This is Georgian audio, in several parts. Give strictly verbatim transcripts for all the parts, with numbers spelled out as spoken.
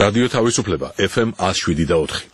რადიო თავისუფლება ეფ ემ one oh seven და four.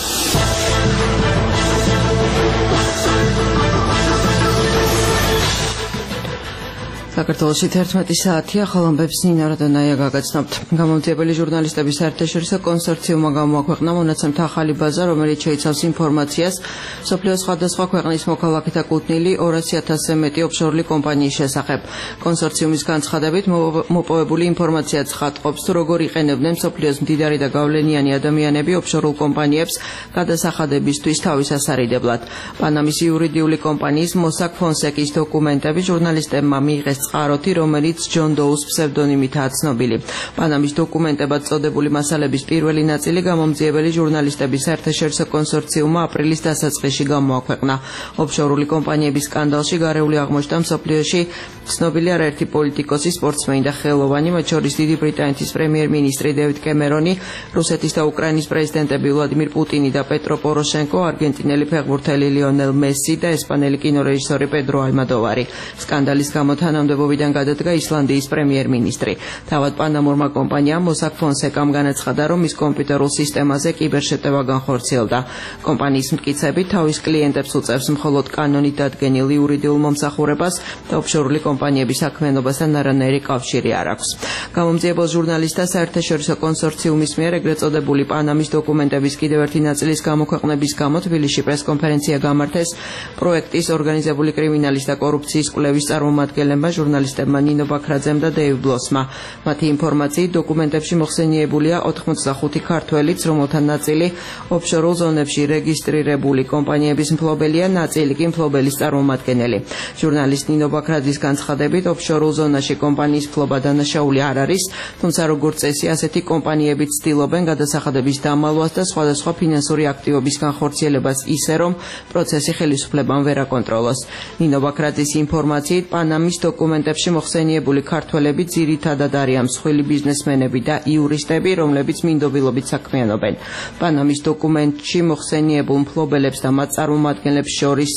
საქართველოში თერთმეტი საათია, ხოლო ამბებს ნინა რადონაია გაგაცნობთ. გამომძიებელი ჟურნალისტების საერთაშორისო კონსორციუმმა გამოაქვეყნა მონაცემთა ახალი ბაზა, რომელიც შეიცავს ინფორმაციას მსოფლიოს სხვადასხვა ქვეყნის მოქალაქეთა კუთვნილი ორასი ათასზე მეტი ოფშორული კომპანიის შესახებ. კონსორციუმის განცხადებით მოპოვებული ინფორმაცია ცხადყოფს, თუ როგორ იყენებდნენ მსოფლიოს მდიდარი და გავლენიანი ადამიანები ოფშორულ კომპანიებს გადასახადებისთვის თავის ასარიდებლად. პანამის იურიდიული კომპანიის Mossack Fonseca-ის დოკუმენტები ჟურნალისტებმა მიიღეს წყაროთი, რომელიც ჯონ დოუს ფსევდონიმითაა ცნობილი. პანამის დოკუმენტებად წოდებული მასალების პირველი ნაწილი გამომძიებელი ჟურნალისტების საერთაშორისო კონსორციუმმა აპრილის დასაწყისში გამოაქვეყნა. ოფშორული კომპანიების სკანდალში გარეული აღმოჩნდა მსოფლიოში ცნობილი არაერთი პოლიტიკოსი, სპორტსმენი და ხელოვანი, მათ შორის დიდი ბრიტანეთის პრემიერ-მინისტრი დევიდ კემერონი, რუსეთის და უკრაინის პრეზიდენტები ვლადიმირ პუტინი და პეტრო პოროშენკო, არგენტინელი ფეხბურთელი ლიონელ მესი და ესპანელი კინორეჟისორი პედრო ალმოდოვარი. სკანდალის გამო თანამდებობიდან გადადგა ისლანდიის პრემიერ-მინისტრი. თავად პანამურმა კომპანიამ Mossack Fonseca-მ განაცხადა, რომ ის კომპიუტერულ სისტემაზე კიბერშეტევა განხორციელდა. კომპანიის მტკიცებით თავის კლიენტებს უწევს მხოლოდ კანონით დადგენილ იურიდიულ მომსახურებას და ოფშორული კომპანიების საქმიანობასთან არანაირი კავშირი არ აქვს. გამომძიებელ ჟურნალისტთა საერთაშორისო კონსორციუმის მიერ ეგრეთ წოდებული პანამის დოკუმენტების კიდევ ერთი ნაწილის გამოქვეყნების გამო თბილისში პრესკონფერენცია გამართეს პროექტის ორგანიზებული კრიმინალის და კორუფციის კვლევის წარმომადგენლებმა, ჟურნალისტებმა ნინო ბაქრაძემ და დეივ ბლოსმა. მათი ინფორმაციით დოკუმენტებში მოხსენიებულია ოთხმოცდახუთი ქართველიც, რომელთა ნაწილი ოფშორულ ზონებში რეგისტრირებული კომპანიების მფლობელია, ნაწილი კი მფლობელის წარმომადგენელი. ჟურნალისტ ნინო ბაქრაძის განცხადებით, ოფშორულ ზონაში კომპანიის მფლობა დანაშაული არ არის, თუმცა როგორც წესი ასეთი კომპანიები ცდილობენ გადასახადების დამალვას და სხვადასხვა ფინანსური აქტივობის განხორციელებას ისე, რომ პროცესი ხელისუფლებამ ვერ აკონტროლოს. ნინო ბაქრაძის ინფორმაციით, პანამის დოკუმენტებში მოხსენიებული ქართველები ძირითადად არიან მსხვილი ბიზნესმენები და იურისტები, რომლებიც მინდობილობით საქმიანობენ. პანამის დოკუმენტში მოხსენიებულ მფლობელებს და მათ წარმომადგენლებს შორის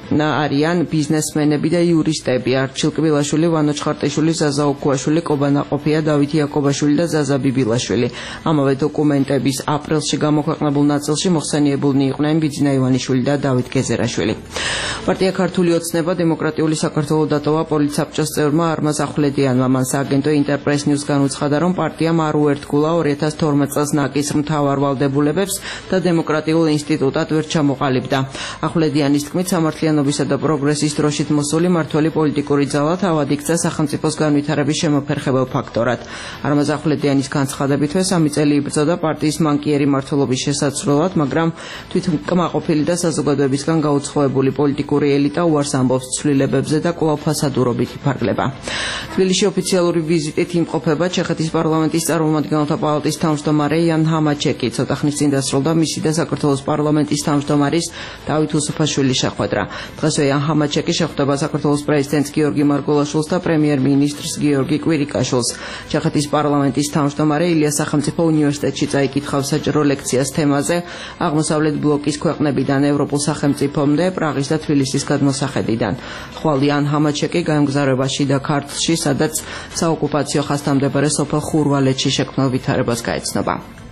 არიან ბიზნესმენები და იურისტები: არჩილ კბილაშვილი, ვანო ჩხარტიშვილი, ზაზა ოქუაშვილი, კობა ნაყოფია, დავით იაკობაშვილი და ზაზა ბიბილაშვილი. ამავე დოკუმენტების აპრილში გამოქვეყნებულ ნაწილში მოხსენიებულნი იყვნენ ბიძინა ივანიშვილი და დავით გეზერაშვილი. პარტია ქართული ოცნება დემოკრატიული საქართველოს დატოვა პოლიცსაბჭოს წევრმა არმაზ ახვლედიანმა. მან სააგენტო ინტერპრეს ნიუს განუცხადა, რომ პარტიამ არ უერთგულა ორი ათას თორმეტ წელს ნაკის მთავარ ვალდებულებებს და დემოკრატიულ ინსტიტუტად ვერ ჩამოყალიბდა. ახვლედიანის თქმით, სამართლიანობისა და პროგრესის დროშით მოსული მართველი პოლიტიკური ძალა თავად იქცა სახელმწიფოს განვითარების შემოფერხებელ ფაქტორად. არმაზ ახვლედიანის განცხადებითვე სამი წელი იბრძოდა პარტიის მანკიერი მმართველობის შესაცვლელად, მაგრამ თვითკმაყოფილი და საზოგადოებისგან გაუცხოებული პოლიტიკური ელიტა უარს ამბობს ცვლილებებზე და კვლავ ფასადურობით იფარგლება. თბილისში ოფიციალური ვიზიტით იმყოფება ჩეხეთის პარლამენტის წარმომადგენელთა პალატის თავმჯდომარე იან ჰამაჩეკი. ცოტა ხნის წინ დასრულდა მისი და საქართველოს პარლამენტის თავმჯდომარის დავით უსუფაშვილის შეხვედრა. დღესვე იან ჰამაჩეკი შეხვდება საქართველოს პრეზიდენტს გიორგი მარგველაშვილს და პრემიერ-მინისტრს გიორგი კვირიკაშვილს. ჩეხეთის პარლამენტის თავმჯდომარე ილია სახელმწიფო უნივერსიტეტში წაიკითხავს საჯარო ლექციას თემაზე აღმოსავლეთ ბლოკის ქვეყნებიდან ევროპულ სახელმწიფომდე, პრაღის და თბილისის გადმოსახედიდან. ხვალ იან ჰამაჩეკი გაემგზავრება შიდა ქართლში, სადაც საოკუპაციო ხასთამდებარე სოფელ ხურვალეთში შექმნილ ვითარებას გაეცნობა.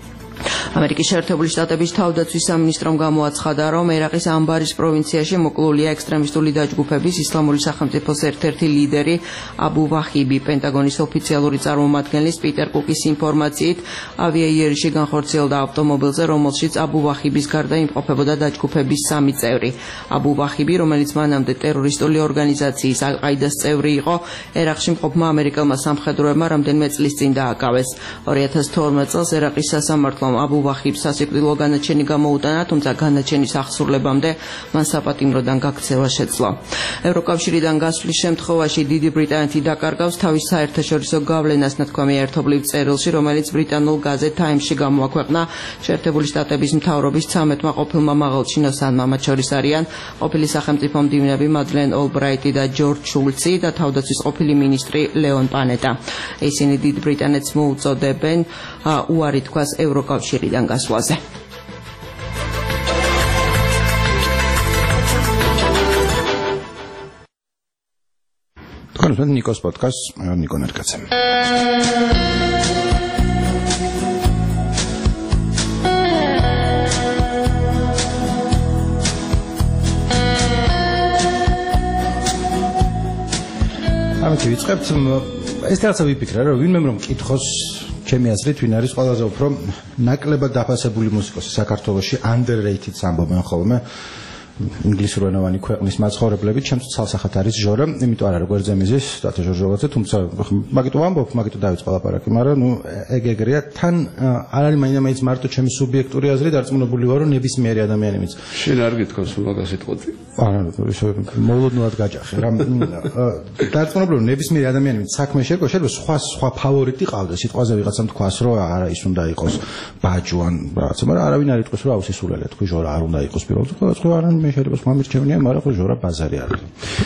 ამერიკის შეერთებული შტატების თავდაცვის სამინისტრომ გამოაცხადა, რომ ერაყის ამბარის პროვინციაში მოკლულია ექსტრემისტული დაჯგუფების ისლამური სახელმწიფოს ერთ-ერთი ლიდერი აბუ ვაჰიბი. პენტაგონის ოფიციალური წარმომადგენლის პიტერ კუკის ინფორმაციით, ავიაიერიში განხორციელდა ავტომობილზე, რომელშიც აბუ ვაჰიბის გარდა იმყოფებოდა დაჯგუფების სამი წევრი. აბუ ვაჰიბი, რომელიც მანამდე ტერორისტული ორგანიზაციის ალ-ყაიდას წევრი იყო, ერაყში მყოფმა ამერიკელმა სამხედროებმა რამდენიმე წლის წინ დააკავეს. ორი ათას თორმეტ წელს ერაყის სასამართლომ აბუ ვაჰიბს სასიკვდილო განაჩენი გამოუტანა, თუმცა განაჩენის აღსრულებამდე მან საპატიმროდან გაქცევა შეძლო. ევროკავშირიდან გასვლის შემთხვევაში დიდი ბრიტანეთი დაკარგავს თავის საერთაშორისო გავლენას, ნათქვამია ერთობლივ წერილში, რომელიც ბრიტანულ გაზეთ Times-ში გამოაქვეყნა შეერთებული შტატების მთავრობის ცამეტმა ყოფილმა მაღალჩინოსანმა. მათ შორის არიან ყოფილი სახელმწიფო მდივნები მადლენ ოლბრაიტი და ჯორჯ შულცი და თავდაცვის ყოფილი მინისტრი ლეონ პანეტა. ისინი დიდ ბრიტანეთს მოუწოდებენ უარი თქვას ევროკავშირიდან გასვლაზე. თქვენ ნიკოს პოდკასტს, მე ნიკო ნერკაცე. გამარჯობა ვიწყებთ ეს რაღაცა ვიფიქრე რომ ვინმე რომ მკითხოს ჩემი აზრით ვინ არის ყველაზე უფრო ნაკლებად დაფასებული მუსიკოსი საქართველოში underrated ამბობენ ხოლმე ინგლისურენოვანი ქვეყნის მაცხოვრებლები ჩემთვის ცალსახად არის ჟორა იმიტომ არა როგორც ზემიზის დათო ჟორჟოვაძე თუმცა მაგიტო ვამბობ მაგიტო დავიწყო ლაპარაკი მაგრამ ნუ ეგ ეგრეა თან არ არის მაინდა-მაინც მარტო ჩემი სუბიექტური აზრი დარწმუნებული ვარ რომ ნებისმიერი ადამიანი მის შენ არ გითხოვს მაგას იტყოდი არა ისე მოულოდნელად გაჯახე რა დარწმუნებული რომ ნებისმიერი ადამიანი მის საქმე შეერგო შეიძლება სხვა სხვა ფავორიტი ყავდეს სიტყვაზე ვიღაცამ თქვას რომ არა ის უნდა იყოს ბაჯუ ან რაღაცა მაგრამ არავინ არ იტყვის რომ აუსისულელია თქვი ჟორა არ უნდა იყოს პირველ რიგში სხვა არა მე შეიძლება მომირჩევნია მაგრამ ხო ჟორა ბაზარი არის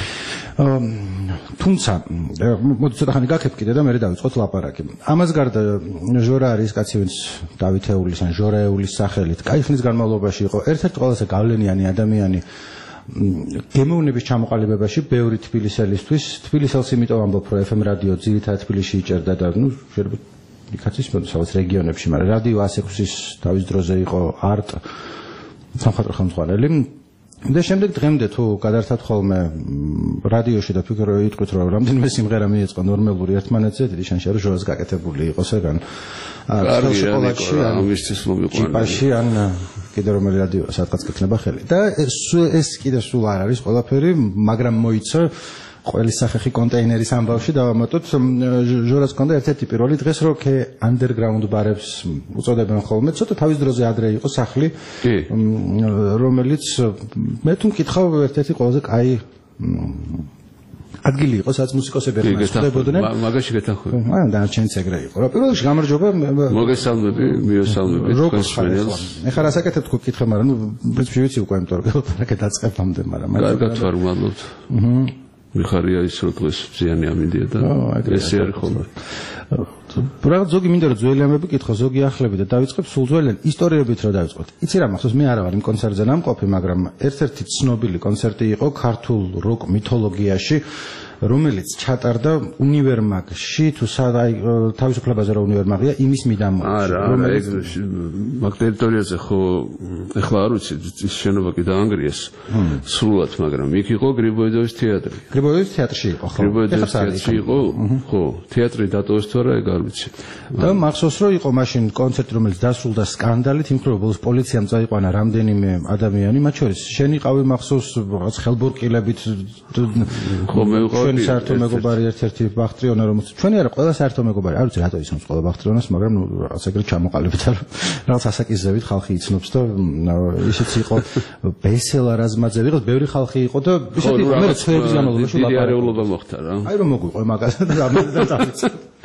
თუმცა მოდი ცოტა ხანი გაქებ კიდე და მე დავიწყოთ ლაპარაკი ამას გარდა ჟორა არის კაცი ვინც დავითეულის ან ჟორაეულის სახელით კაი ხნის განმავლობაში იყო ერთ-ერთი ყველაზე გავლენიანი ადამიანი გემოვნების ჩამოყალიბებაში ბევრი თბილისელისთვის თბილისელს იმიტომ ამბობ რომ ეფ ემ რადიო ძირითადად თბილისში იჭერდა და ნუ შეიძლება იქაც ის სადაც რეგიონებში მაგრამ რადიო ასი ექვსის თავის დროზე იყო არტ სამხატვრო ხელმძღვანელი და შემდეგ დღემდე თუ გადართათ ხოლმე რადიოში და თქვენ რომ იტყვით რომ რამდენიმე სიმღერა მიეწყო ნორმალური ერთმანეთზე დიდი შანსია რომ ჟორას გაკეთებული იყოს ეგან შოკოლადში ამისთვის მომიყვანა ჭიპაში ან კიდე რომელი რადიო სადღაც გექნება ხელი და ეს კიდე სულ არ არის ყველაფერი მაგრამ მოიცა ყველის სახეხი კონტეინერის ამბავში დავამატოთ ჟორას კონდა ერთ-ერთი პირველი დღეს რო ქე underground ბარებს უწოდებენ ხოლმე ცოტა თავის დროზე ადრე იყო სახლი რომელიც მე თუ მკითხავ ერთ-ერთი ყველაზე კაი ადგილი იყო სადაც მუსიკოსები ერთმანეთსდებოდნენ მაგაში გეთანხმები აა დანარჩენიც ეგრე იყო რა პირველ რიგში გამარჯობა მოგესალმები მიესალმები თქვენ სპეციალს ეხლა რასაკეთებ თქვი კითხე მაგრამ ნუ პრინციპში ვიცი უკვე იმიტომ რომ რა დაწყებამდე მაგრამ კარგად ვარ მადლობთ აჰა მიხარია ის რომ დღეს ზიანი ამინდია და ესე არის ხოლმე. პრაგმატ ზოგი მინდა რომ ძველი ამბები კითხო, ზოგი ახლები და დავიწყებ სულ ძველენ ისტორიებით რომ დავიწყოთ. იცი რა მახსოვს მე არა ვარ იმ კონცერტზე ნამყოფი, მაგრამ ერთ-ერთი ცნობილი კონცერტი იყო ქართულ როკ მითოლოგიაში, რომელიც ჩატარდა უნივერმაგში, თუ სადაი თავისუფლებაზე რა უნივერმაგია, იმის მიდამოებში. არა, არა, ეგ მაგ ტერიტორიაზე ხო ეხლა არ ვიცი, ის შენობა კი დაანგრიეს. სრულად, მაგრამ იქ იყო გრიბოედოვის თეატრი. გრიბოედოვის თეატრში იყო, ხო? გრიბოედოვის თეატრში იყო, ხო, თეატრი დატოვეს თუ არა, ეგ არ ვიცი. და მახსოვს რომ იყო მაშინ კონცერტი, რომელიც დასრულდა სკანდალით, იმ ხრო ბოლოს პოლიციამ წაიყვანა რამდენიმე ადამიანი, მათ შორის შენ იყავი მახსოვს რაღაც ხელბურყილებით ხო მე ვიყავი ჩვენი საერთო მეგობარი ერთ-ერთი ბახტრიონა რომელიც ჩვენი არა ყველა საერთო მეგობარი არ ვიცი რატო ისმის ყველა ბახტრიონას მაგრამ ნუ რაღაც ეგრე ჩამოყალიბდა რომ რაღაც ასაკისზევით ხალხი იცნობს და ისიც იყო ბესელა რაზმაძე ვიღოს ბევრი ხალხი იყო და ისეთი მე ცხოვების განმავლობაში დიდი არეულობა მოხდა რა აი რომ მოგვიყო მაგაზე და ამაზე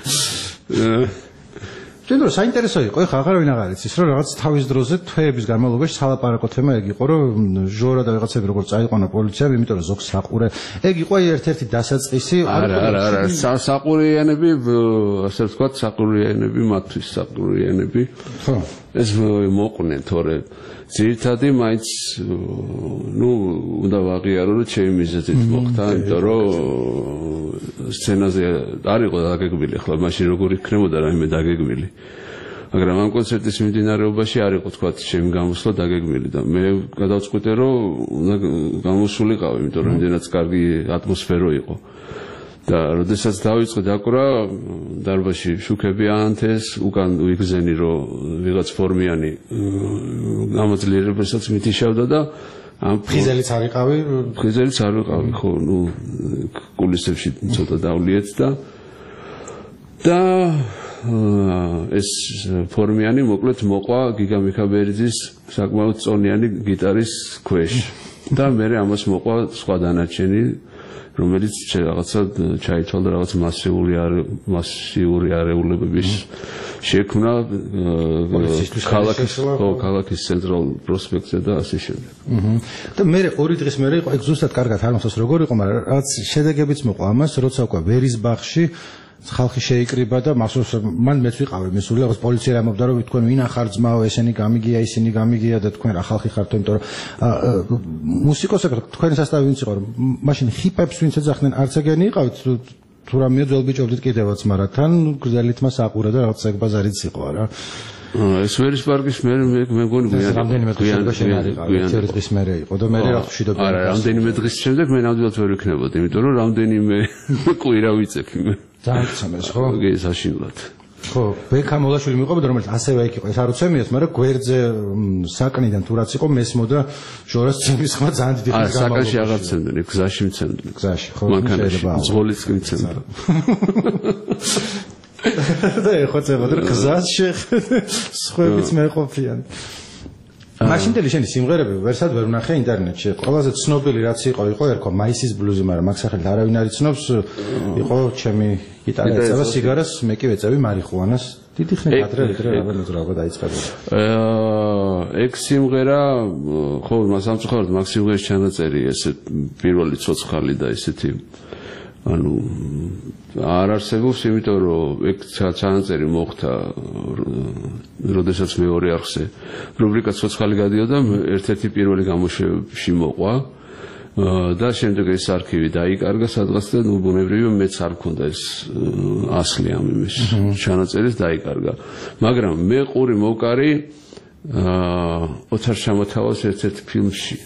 შეიძლება საინტერესო იყო ეხლა აღარავინ აღარ იცის რომ რაღაც თავის დროზე თვეების განმავლობაში სალაპარაკო თემა ეგ იყო რომ ჟორა და რაღაცები როგორ წაიყვანა პოლიციამ იმიტომ რომ ზოგს საყურე ეგ იყო ერთ-ერთი დასაწყისი არა არა არა საყურიანები ასე ვთქვათ საყურიანები მათთვის საყურიანები ხო ეს მოყვნენ თორე ძირითადად მაინც ნუ უნდა ვაღიარო რომ ჩემი მიზეზით მოხდა იმიტომ რომ სცენაზე არ იყო დაგეგმილი ახლა მაშინ როგორ იქნებოდა რაიმე დაგეგმილი მაგრამ ამ კონცერტის მიმდინარეობაში არ იყო თქვა ჩემი გამოსვლა დაგეგმილი და მე გადავწყვიტე რომ უნდა გამოსულიყავი იმიტომ რომ იმდენად კარგი ატმოსფერო იყო და როდესაც დავიწყე დაკვრა დარბაზში შუქები აანთეს უკან ვიგზენი რომ ვიღაც ფორმიანი გამოძლიერებასაც მითიშავდა და ამ ფიზელიც არ იყავი ფიზელიც არ ვიყავი ხო ნუ კულისებში ცოტა დავლიეთ და და ეს ფორმიანი მოკლედ მოყვა გიგა მიხაბერიძის საკმაოდ წონიანი გიტარის ქვეშ და მე ამას მოყვა სხვა დანარჩენი რომელიც რაღაცა ჩაითვალა რაღაც მასიური მასიური არეულებების შექმნა ქალაქის ხო ქალაქის ცენტრალ პროსპექტზე და ასე შემდეგ. და მე ორი დღის მერე იყო ეგ ზუსტად კარგად არ მახსოვს როგორ იყო, მაგრამ რაღაც შედეგებიც მოყვა ამას, როცა უკვე ვერისბახში ხალხი შეიკრიბა და მახსოვს მან მეც ვიყავი მისული რაღაც პოლიცია ამბობდა რომ თქვენ ვინ ახარ ძმაო ესენი გამიგია ისინი გამიგია და თქვენ რა ხალხი ხართ იმიტომ რომ მუსიკოსები თქვენი სასტავი ვინც იყო რომ მაშინ ჰიპებს ვინც ეძახდნენ არც ეგენი იყავით თუ რამეა ძველ ბიჭობდით კიდევაც, მაგრამ თან გრძელით მას აყურა და რაღაც ეგბაზარიც იყო რა. ეს ვერის პარკის მე მე მგონი გვიან რამდენიმე დღის შემდეგ არ იყავი, ერთი დღის მერე იყო და მე რაღაც მშვიდობი. არა, რამდენიმე დღის შემდეგ მე ნამდვილად ვერ ვიქნებოდი, იმიტომ რომ რამდენიმე კვირა ვიწექი მე. ძალიან ცამეს ხო? კი, საშინლად. ხო, ბექა მოლაშვილი მიყვებოდა, რომელიც ასევე იქ იყო. ეს არ უცემიათ, მაგრამ გვერდზე საკნიდან თუ რაც იყო, მესმოდა ჟორას ცემის ხმა ძალიან დიდი ხნის განმავლობაში. საკანში აღარ ცემდნენ, გზაში მცემდნენ. გზაში, ხო, შეიძლება. ზღოლიც კი მცემდა. და ეხლა წებოდა გზაში სხვაებიც მეყოფიან. მაშინდელი შენი სიმღერები ვერსად ვერ ვნახე ინტერნეტში. ყველაზე ცნობილი რაც იყო, იყო ერქვა მაისის ბლუზი, მაგრამ მაგ სახელით არავინ არ იცნობს. იყო ჩემი გიტარა ეწევა სიგარას, მე კი ვეწევი მარიხუანას. დიდი ხნით ადრე ვიდრე რაღაცა დაიწყება. აა ეგ სიმღერა ხო მასამწუხაროდ მაგ სიმღერის ჩანაწერი ესე პირველი ცოცხალი და ესეთი ანუ არ არსებობს, იმიტომ რომ ეგ ჩანაწერი მოხდა როდესაც მეორე არხზე რუბრიკა ცოცხალი გადიოდა, ერთ-ერთი პირველი გამოშვებაში მოყვა და შემდეგ ეს არქივი დაიკარგა სადღაც და ნუ ბუნებრივია მეც არ მქონდა ეს ასლი ამ იმის ჩანაწერის დაიკარგა. მაგრამ მე ყური მოვკარი ოთარ შამოთავას ერთ-ერთ ფილმში.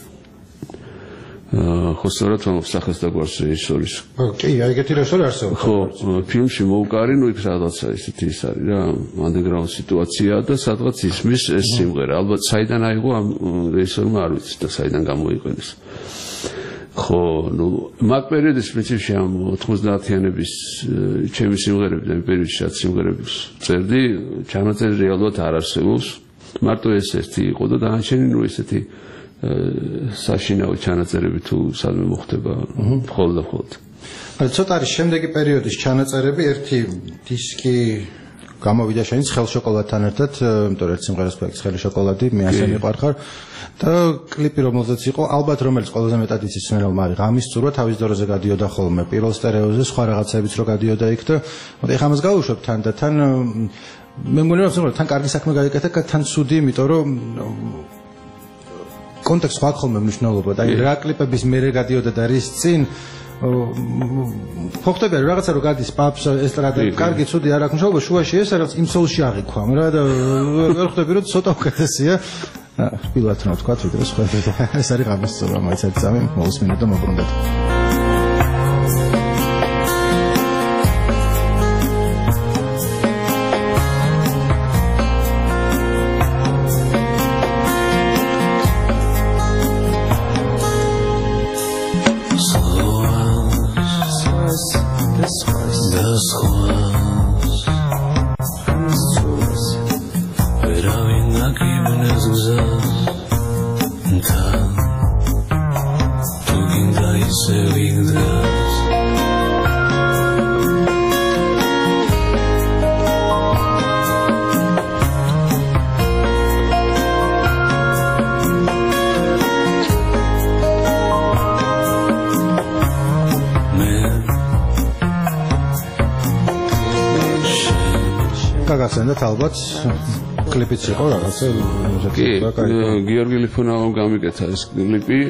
ხო სწორად ამ სახეს და გვარს რეჟისორის. კი, ეგეთი რეჟისორი არსებობს. ხო, ფილმში მოვკარი, ნუ იქ რაღაცა ისეთი ის არის რა, ანდერგრაუნდ სიტუაცია და სადღაც ისმის ეს სიმღერა. ალბათ საიდან აიღო ამ რეჟისორმა არ ვიცი და საიდან გამოიყენეს. ხო, ნუ მაგ პერიოდის პრინციპში ამ ოთხმოცდაათიანების ჩემი სიმღერები და იმ პერიოდში რაც სიმღერებს წერდი, ჩანაწერი რეალურად არ არსებობს. მარტო ეს ერთი იყო და დანარჩენი ნუ ესეთი საშინაო ჩანაწერები თუ სადმე მოხდება მხოლოდ და მხოლოდ. ცოტა არის შემდეგი პერიოდის ჩანაწერები, ერთი დისკი გამოვიდა შენიც ხელ შოკოლადთან ერთად, იმიტომ რომ ერთ სიმღერას გვაქვს ხელი შოკოლადი, მე ასე მიყვარხარ და კლიპი რომელზეც იყო, ალბათ რომელიც ყველაზე მეტად იცის ნელ მარი ღამის წურვა თავის დოროზე გადიოდა ხოლმე, პირველ სტერეოზე სხვა რაღაცებიც რო გადიოდა იქ და მოდი ეხლა ამას გავუშვებ თან და თან მე მგონი რომ თან კარგი საქმე გაიკეთა, თან ცუდი, იმიტომ რომ კონტექსტი ხარ ხოლმე მნიშვნელობა და აი რა კლიპების მერე გადიოდა და რის წინ ფოხტები არის რაღაცა რო გადის პაპს ესტრადა კარგი ცუდი არ აქვს მნიშვნელობა შუაში ეს რაღაც იმ სოულში აღიქვამ რა და ვერ ხვდები რომ ცოტა უკეთესია პირველად რა თქვა ვიდრე სხვა ეს არის ღამის წურვა მაინც ერთ წამი მოვისმინე და მოbrunდეთ გაგაცნეთ ალბათ კლიპიც იყო რაღაცა კი გიორგი ლიფონავამ გამიკეთა ეს კლიპი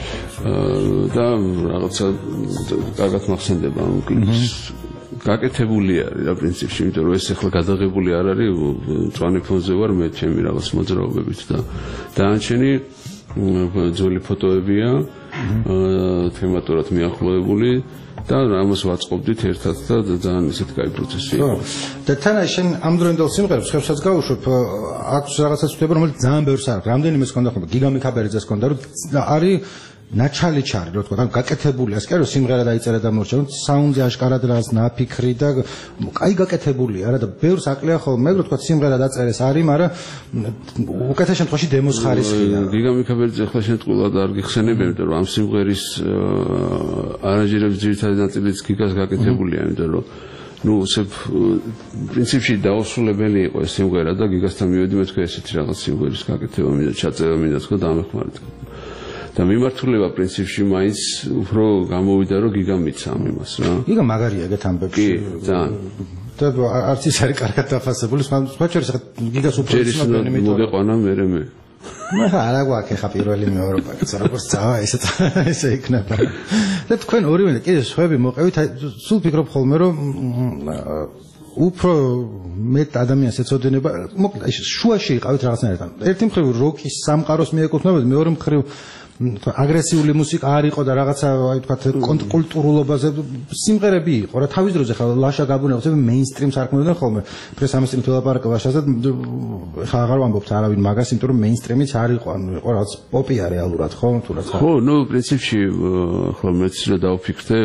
და რაღაცა კარგად მახსენდება ამ კლიპს გაკეთებული არის რა პრინციპში იმიტომ რომ ეს ახლა გადაღებული არ არის მწვანე ფონზე ვარ მე ჩემი რაღაც მოძრაობებით და დანარჩენი ძველი ფოტოებია თემატურად მიახლოებული და ამას ვაწყობდით ერთად და ძალიან ისეთ კაი პროცესი იყო. და თან შენ ამ დროინდელ სიმღერებს ხევსაც გავუშვებ, აქვს რაღაცა ცდება, რომელიც ძალიან ბევრს აქვს. რამდენიმეს ჰქონდა ხოლმე, გიგამი ქაბერიძეს ჰქონდა, რომ არის ნაჩალი ჩარი, რო თქვა, გაკეთებული, ასე რომ სიმღერა დაიწერა და მორჩა, რომ საუნდი აშკარად რაღაც ნაფიქრი და კაი გაკეთებული არა და ბევრს აკლია ხოლმე, რო თქვა, სიმღერა დაწერეს არის, მაგრამ უკეთეს შემთხვევაში დემოს ხარისხია. გიგამი ქაბერიძე ახლა შეთყულა და არ გიხსენებია, იმიტომ რომ ამ სიმღერის არანჟირების ძირითადი ნაწილიც გიგას გაკეთებულია, იმიტომ რომ ну, პრინციპში დაუსრულებელი იყო ეს სიმღერა და გიგასთან მივედი მე თქვა ესეთი რაღაც სიმღერის გაკეთება მინდა ჩაწერა მინდა თქვა დამეხმარეთ. და მიმართულება პრინციპში მაინც უფრო გამოვიდა რომ გიგა მიცა ამ იმას რა. გიგა მაგარია ეგეთ ამბებში. კი, ძალიან. და არც ის არის კარგად დაფასებული, სხვა შორის გიგას უფრო ცნობილი მოგეყვანა მე მე. მე არა გვაქვს ხა პირველი მეორე პაკეტს როგორც წავა ესეც ესე იქნება და თქვენ ორივე კიდე სხვები მოყევით სულ ფიქრობ ხოლმე რომ უფრო მეტ ადამიანს ეცოდინება მოკლედ შუაში იყავით რაღაცნაირად ერთი მხრივ როკის სამყაროს მიეკუთვნებოდ მეორე მხრივ აგრესიული მუსიკა არ იყო და რაღაცა აი თქვა კონტრკულტურულობაზე სიმღერები იყო რა თავის დროზე ხა ლაშა გაბუნებულები მეინსტრიმ სარქმევდნენ ხოლმე პრესამესტრიმ თელაპარაკა ლაშაზე ხა აღარ ვამბობთ არავინ მაგას იმიტომ რომ მეინსტრიმიც არ იყო ანუ იყო რაღაც პოპია რეალურად ხო თუ რა ხო ნუ პრინციპში ხო მეც რა დავფიქრე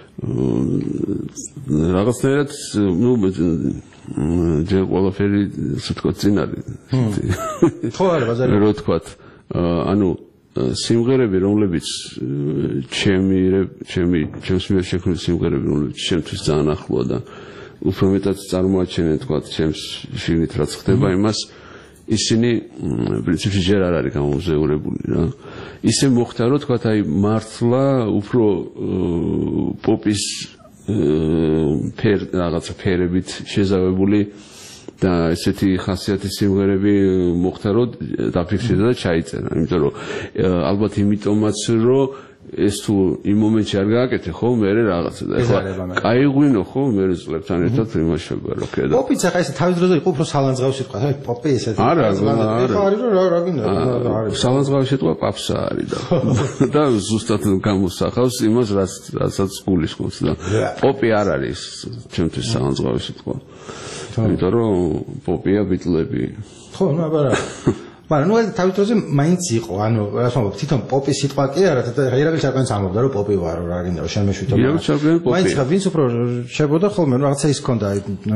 რაღაცნაირად ნუ ჯერ ყველაფერი ისე თქვა წინ არის ხო არა ბაზარი რო თქვა ანუ სიმღერები რომლებიც ჩემი ჩემი ჩემს მიერ შექმნილი სიმღერები რომლებიც ჩემთვის ძალიან ახლოა და უფრო მეტად წარმოაჩენენ თქვა ჩემს შიგნით რაც ხდება იმას ისინი პრინციპში ჯერ არ არის გამომზეურებული რა ისე მოხდა რომ თქვა აი მართლა უფრო პოპის ფერ რაღაცა ფერებით შეზავებული და ესეთი ხასიათის სიმღერები მოხდა რომ დაფიქსირდა და ჩაიწერა იმიტომ რომ ალბათ იმიტომაც რომ ეს თუ იმ მომენტში არ გააკეთე ხო მე რაღაცა და ეხლა კაიღვინო ხო მე წლებთან ერთად იმაშობა რო ქედა პოპიც ახლა ეს თავის დროზე იყო უფრო სალანძღავი სიტყვა აი პოპი ესეთი არა არა არის რომ რა გინდა არის სალანძღავი სიტყვა პაპსა არის და და ზუსტად გამოსახავს იმას რაც რასაც გულისხმობს და პოპი არ არის ჩემთვის სალანძღავი სიტყვა იმიტომ რომ პოპია ბიტლები ხო მაგრამ მაგრამ ნუ თავის დროზე მაინც იყო ანუ რას ვამბობ თვითონ პოპის სიტყვა კი არა და ირაკლი ჩარკვიანს ამბობდა რომ პოპი ვარო რა გინდა შენ მეშვიდო ირაკლი ჩარკვიანი პოპი მაინც ვინც უფრო შეგოდა ხოლმე რაღაცა ის ქონდა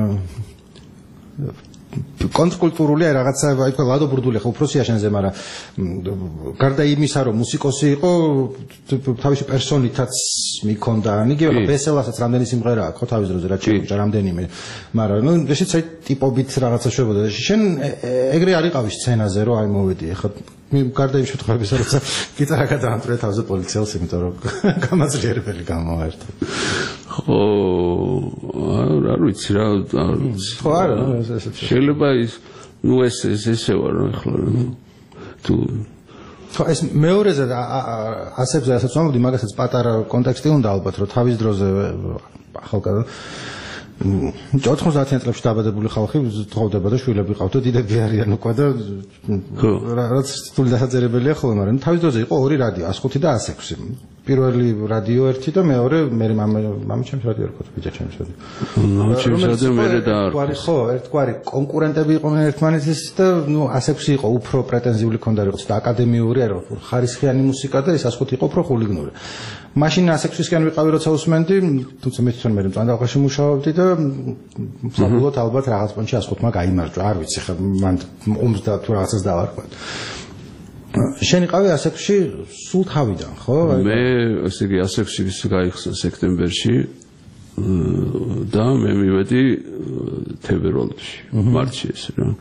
კონტრკულტურული აი რაღაცა აი თქვა ლადო ბურდული ხო უფროსია შენზე მაგრამ გარდა იმისა რომ მუსიკოსი იყო თავისი პერსონითაც მიქონდა ნიგი ხო ბესელასაც რამდენი სიმღერა აქვს ხო თავის დროზე რა შეგვიჭა რამდენიმე მაგრამ ნუ ესეც აი ტიპობით რაღაცა შვებოდა შენ ეგრე არ იყავი სცენაზე რომ აი მოვედი ხო გარდა იმ შემთხვევებისა როცა გიტარა გადაამტვრე თავზე პოლიციელს იმიტომ რომ გამაძლიერებელი გამოაერთო ხო არ ვიცი რა ხო არა ესეც შეიძლება ის ნუ ეს ესე ვარ ახლა თუ ხო ეს მეორეზე ასებზე რასაც ვამბობდი მაგასაც პატარა კონტექსტი უნდა ალბათ რომ თავის დროზე ახალგაზრდა ოთხმოცდაათიან წლებში დაბადებული ხალხი თხოვდება და შვილები ყავთ და დიდები არიან უკვე და რაც სრული დასაძერებელია ხოლმე მაგრამ თავის დროზე იყო ორი რადიო ას ხუთი და ას ექვსი პირველი რადიო ერთი და მეორე მე მამიჩემს რადიო რქოთ ბიჭაჩემს რადიო მამიჩემს რადიო მე და არ ხო ერთგვარი კონკურენტები იყვნენ ერთმანეთის და ნუ ას ექვსი იყო უფრო პრეტენზიული ქონდა როგორც და აკადემიური არა უფრო ხარისხიანი მუსიკა და ეს ას ხუთი იყო უფრო ხულიგნური მაშინ ას ექვსისკენ ვიყავი როცა უსმენდი თუმცა მე თვითონ მე მწანდალყაში მუშაობდი და საბოლოოდ ალბათ რაღაც პონჩი ას ხუთმა გაიმარჯვა არ ვიცი ხა მან ომსდა თუ რაღაცას დავარქვა შენ იყავი ას ექვსში სულ თავიდან ხო მე ესე იგი ას ექვსში გაიხსნა სექტემბერში და მე მივედი თებერვალში მარტში ესე რა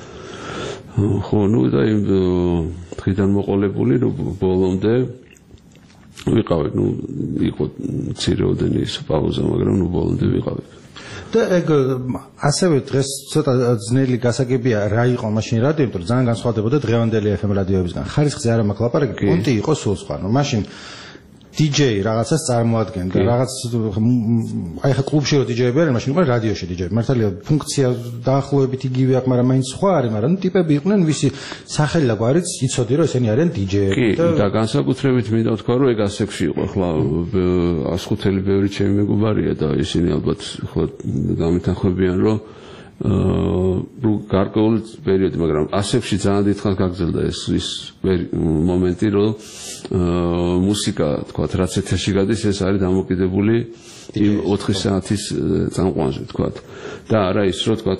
ხო ნუ და იმ დღიდან მოყოლებული რომ ბოლომდე ვიყავი ნუ იყო ცირეოდენი ის პაუზა მაგრამ ნუ ბოლომდე ვიყავი და ეგ ასევე დღეს ცოტა ძნელი გასაგებია რა იყო მაშინ რადიო იმიტომ რომ ძალიან განსხვავდებოდა დღევანდელი ეფ ემ რადიოებისგან ხარისხზე არა მაქვს ლაპარაკი კონტი იყო სულ სხვა ნუ მაშინ დიჯეი რაღაცას წარმოადგენდა რაღაც აი ხა კლუბში რო დიჯეები არიან მაშინ იყო რადიოში დიჯეები მართალია ფუნქცია დაახლოებით იგივე აქვს მაგრამ მაინც სხვა არის მაგრამ ნუ ტიპები იყვნენ ვისი სახელი და გვარიც იცოდი რომ ესენი არიან დიჯეები და და განსაკუთრებით მინდა ვთქვა რომ ეგ ას ექვსში იყო ხლა ას ხუთელი ბევრი ჩემი მეგობარია და ისინი ალბათ ხლა გამეთანხმებიან რომ აა გარკვეული პერიოდი მაგრამ ას ექვსში ძალიან დიდხანს გაგრძელდა ეს ის მომენტი რომ აა მუსიკა თქვა რაც ეთერში გადის ეს არის დამოკიდებული იმ ოთხი საათის წამყვანზე თქვა და არა ის რომ თქვა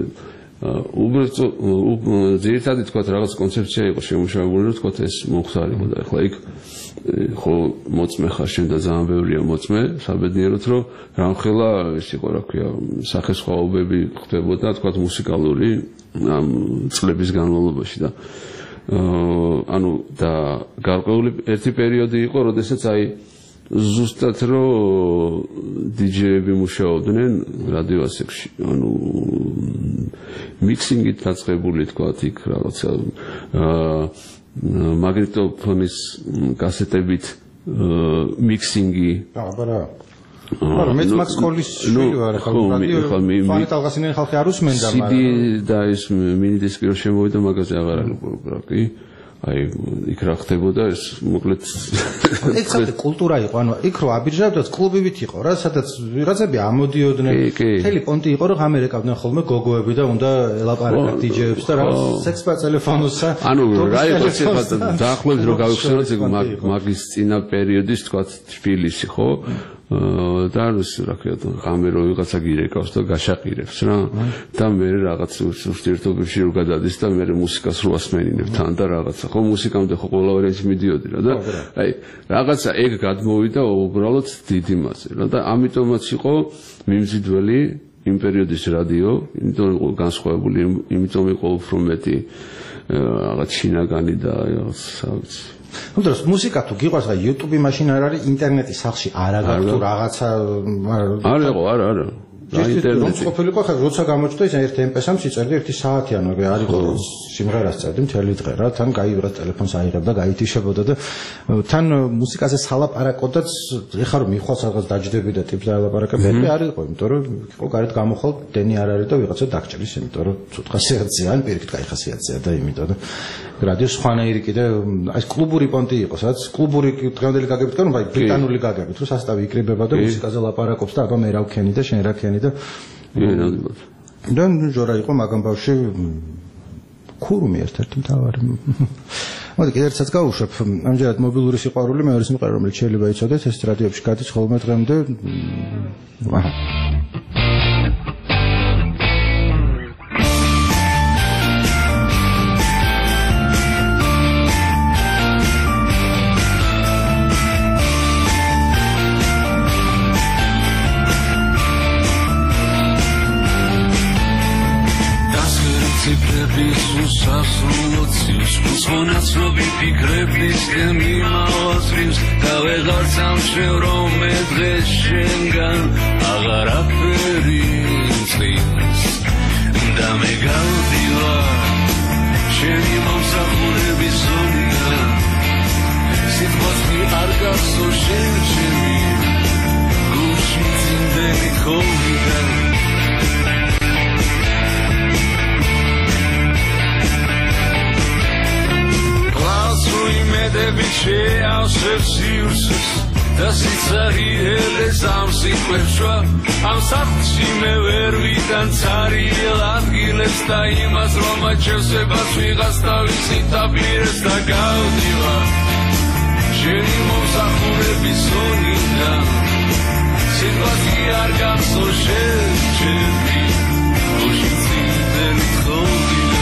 უბრალოდ ძირითადად თქვა რაღაც კონცეფცია იყო შემუშავებული რომ თქვა ეს მომხდარიყო და ახლა იქ ხო მოწმე ხარ შენ და ძალიან ბევრია მოწმე საბედნიეროდ რომ რამხელა ეს იყო რა ქვია სახესხვაობები ხდებოდა თქვა მუსიკალური ამ წლების განმავლობაში და ანუ და გარკვეული ერთი პერიოდი იყო როდესაც აი ზუსტად რომ დიჯეები მუშაობდნენ რადიო ასაკში, ანუ მიქსინგით დაწყებული თქვა იქ რაღაცა მაგნიტოფონის კასეტებით მიქსინგი. აბა არა მეც მაქს სკოლის შვილი ვარ ახლა რადიო ფანი ტალღასინელი ხალხი არ უსმენდა მაგრამ სი დი და ის მინი დისკი რო შემოვიდა მაგაზე აღარ არის პროგრამი. აი იქ რა ხდებოდა ეს მოკლედ ეგ ხალხი კულტურა იყო ანუ იქ რო აბირჟავდათ კლუბივით იყო რა სადაც ვიღაცები ამოდიოდნენ მთელი პონტი იყო რომ ამერიკავდნენ ხოლმე გოგოები და უნდა ელაპარაკათ დიჯეებს და რაღაც სექსპა ტელეფონოსა ანუ რა იყო ცოტა დაახლოებით რო გავიხსენოთ ეგ მაგის წინა პერიოდის თქვა თბილისი ხო და რა ქვია ღამე რო ვიღაცა გირეკავს და გაშაყირებს რა და მე რაღაც ურთიერთობებში რო გადადის და მე მუსიკას რო ასმენინებ თან და რაღაცა ხო მუსიკამდე ხო ყველა ვარიანტი მიდიოდი რა და აი რაღაცა ეგ გადმოვიდა უბრალოდ დიდი მასე რა და ამიტომაც იყო მიმზიდველი იმ პერიოდის რადიო იმიტომ იყო განსხვავებული იმიტომ იყო უფრო მეტი რაღაც შინაგანი და რაღაცა ну то есть музыка თუ გიყვარს რა YouTube-ი მაშინ არ არის ინტერნეტის სახში არა გაქვს თუ რაღაცა არა იყო არა არა ინტერნეტი ყოფილიყო ხა როცა გამოჩნდა ის ერთ ემ პი სამს იწერდი ერთი საათიან მაგრამ არ იყო სიმღერას წერდი მთელი დღე რა თან გაივრა ტელეფონს აიღებდა გაითიშებოდა და თან მუსიკაზე სალაპარაკოდაც ეხლა რომ მიხვალ სადღაც დაჯდები და ტიპს დაალაპარაკებ მე არ იყო იმიტომ რომ იყო გარეთ გამოხვალ დენი არ არის და ვიღაცა დაგჭრის იმიტომ რომ ცუდ ხასიათზეა ან პირიქით კაი ხასიათზეა და იმიტომ და რადიო სხვანაირი კიდე ეს კლუბური პონტი იყო სადაც კლუბური დღევანდელი გაგებით კანო აი ბრიტანული გაგებით რომ სასტავი იკრიბება და მუსიკაზე ლაპარაკობს და აბა მე რა ვქენი და შენ რა ვქენი და და ჟორა იყო მაგამ ბავშვი ქურუმი ერთ-ერთი მთავარი მოდი კიდე ერთსაც გავუშვებ ამჯერად მობილური სიყვარული მეორე სიმღერა რომელიც შეიძლება იცოდეთ ეს რადიოებში გადის ხოლმე დღემდე აჰა Monacrobi fikrebnis mi maosrims da vegar sam shevrom medreshengan agar aferins da megaldiva sheni mamsakhune bisonia sitvasmi argaso shenchemi gushi zindeli khovidan Device ausefsiuses das itsari eles am sikweshwa am sakhshi me ver vidan tsari adgiles da imas roma chevsebas vigas tavisi tapires da gaudiva sheni mosakhurebis sonida sitvazi ar gamso shevchevi ushitsideli khodiva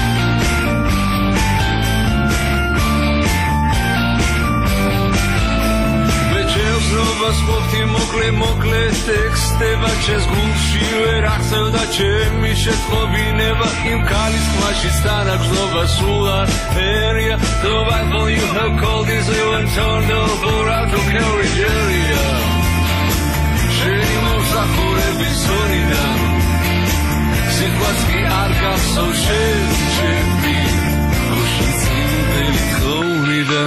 Zrovas mokti mokle mokle teksteva čez gulši ver axevda čemi šetkovineva im kalis kvaši stanak znova sular area the Bible you have called is you and turned over out of Nigeria Šenimo zakure bisonida Sitvatski arka so ševi Ušici velikhovida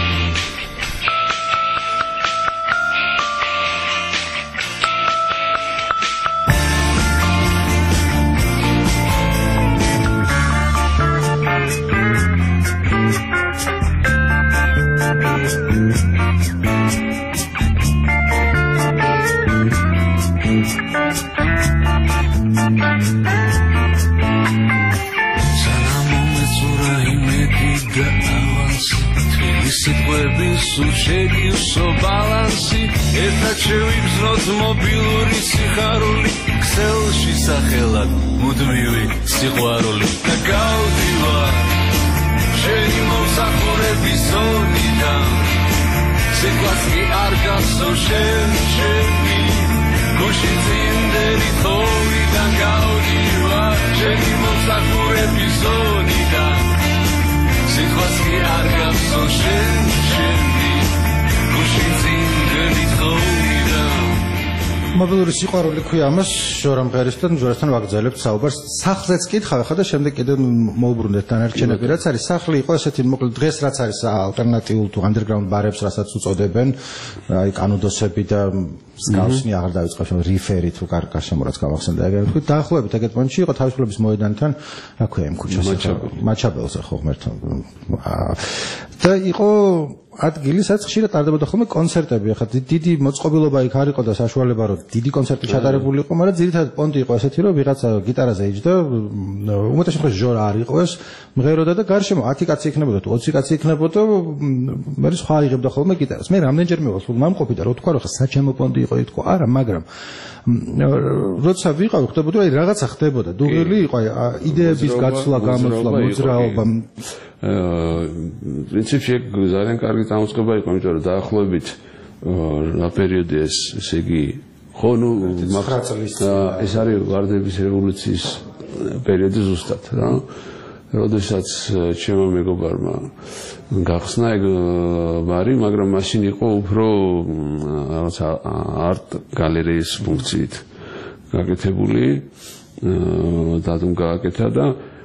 Sučegiuso balansi eta čevibznot mobiluri siharuli kselši sahelad mudmivi sihuaruli da gaudiva želimo zakurebi sonida Sitvatski argaso ševčevi kušici inderi hovi da gaudiva želimo zakurebi sonida Sitvatski argaso ševčevi Pushing მობილური სიყვარული ქვია ამას ჟორამ ღერისთან ჟორასთან ვაგრძელებთ საუბარს სახლზეც კითხავ ხა და შემდეგ კიდე მოვუბრუნდეთ დანარჩენები რაც არის სახლი იყო ესეთი მოკლედ დღეს რაც არის ალტერნატიულ თუ ანდერგრაუნდ ბარებს რასაც უწოდებენ აი კანუდოსები და სკაუსნი აღარ დავიწყებ რიფერი თუ კარკაშემო რაც გავახსენდა ეგრე ვთქვი დაახლოებით ეგეთ პონჩი იყო თავისუფლების მოედანთან რა ქვია იმ ქუჩას მაჩაბელზე ხო ღმერთო და იყო ადგილი სადაც ხშირად ტარდებოდა ხოლმე კონცერტები ახლა დიდი მოწყობილობა იქ არ იყო და საშუალება რომ დიდი კონცერტი ჩატარებული იყო მაგრამ ძირითადად პონტი იყო ესეთი რომ ვიღაცა გიტარაზე იჯდა უმეტეს შემთხვევაში ჟორა არ იყო ეს მღეროდა და გარშემო ათი კაცი იქნებოდა თუ ოცი კაცი იქნებოდა მე სხვა იღებდა ხოლმე გიტარას მე რამდენჯერმე ვარ სულ მომყოფი და რო თქვა რომ ხა საჩემო პონტი იყო ითქვა არა მაგრამ როცა ვიყავი ხდებოდა რომ აი რაღაცა ხდებოდა დუღილი იყო აი იდეების გაცვლა გამოცვლა მოძრაობა პრინციპში ძალიან კარგი წამოწყება იყო, იმიტომ რომ დაახლოებით რა პერიოდი ეს, ესე იგი, ხო, ნუ ეს არის ვარდების რევოლუციის პერიოდი ზუსტად, რა. როდესაც ჩემო მეგობარმა გახსნა ეგ ბარი, მაგრამ მაშინ იყო უფრო რაღაცა არტ გალერეის ფუნქციით გაკეთებული, დადუმ გააკეთა და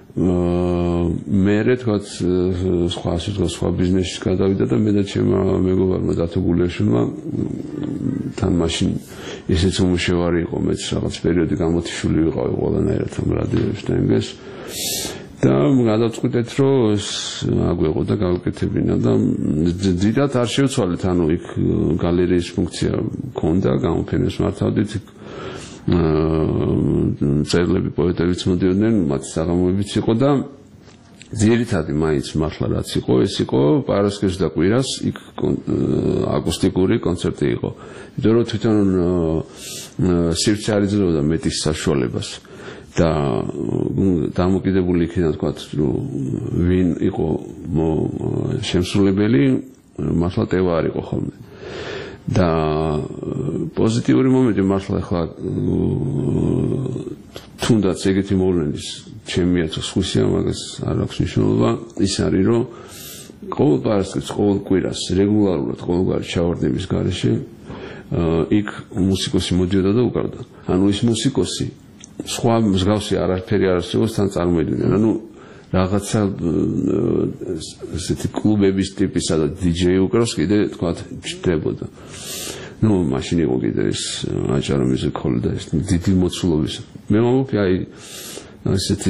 მე თქვა სხვა სიტყვა სხვა ბიზნესში გადავიდა და მე და ჩემმა მეგობარმა დათო გულეშვილმა თან მაშინ ისიც უმუშევარი იყო მეც რაღაც პერიოდი გამოთიშული ვიყავი ყველანაირად ამ რადიოებში და იმას და გადავწყვიტეთ რომ ეს აგვეყო და გავუკეთებინა და ძირად არ შევცვალეთ ანუ იქ გალერეის ფუნქცია მქონდა გამოფენებს მართავდით წერლები პოეტებიც მოდიოდნენ მათ საღამოებიც იყო და ძირითადი მაინც მართლა რაც იყო ეს იყო პარასკევს და კვირას იქ აკუსტიკური კონცერტი იყო იმიტომ რომ თვითონ სივრცე არ იძლეოდა მეტის საშუალებას და დამოკიდებული იქიდან თქვა ვინ იყო შემსრულებელი მართლა ტევა არ იყო ხოლმე და პოზიტიური მომენტი მართლა ახლა თუნდაც ეგეთი მოვლენის ჩემია თუ სხვისია მაგას არ აქვს მნიშვნელობა ის არის რომ ყოველ პარასკევს ყოველ კვირას რეგულარულად ყოველგვარი ჩავარდნების გარეშე იქ მუსიკოსი მოდიოდა და უკრავდა ანუ ის მუსიკოსი სხვა მსგავსი არაფერი არ არსებობს თან წარმოედგინა ანუ რაღაცა ესეთი კლუბების ტიპისა და დიჯეი უკრავს კიდე თქვა ჩდებოდა. ნუ მაშინ იყო კიდე ეს აჭარა მუსიკ ჰოლი და ეს დიდი მოცულობის. მე მომოფი აი ესეთი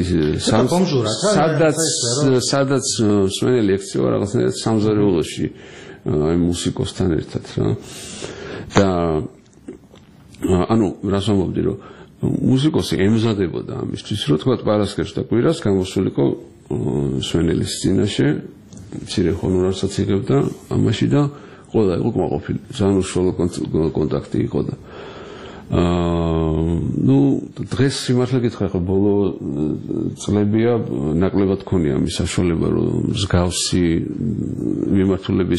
სადაც სადაც სვენელი ექციო რაღაცნაირად სამზარეულოში აი მუსიკოსთან ერთად რა. და ანუ რას ვამბობდი რომ მუსიკოსი ემზადებოდა ამისთვის რომ თქვა პარასკევს და კვირას გამოსულიყო სვენელის წინაშე მცირე ჰონორარსაც იღებდა ამაში და ყველა იყო კმაყოფილი ძალიან უშუალო კონტაქტი იყო და აა ნუ დღეს სიმართლე გითხრა ხო ბოლო წლებია ნაკლებად ქონია ამის საშუალება რომ მსგავსი მიმართულების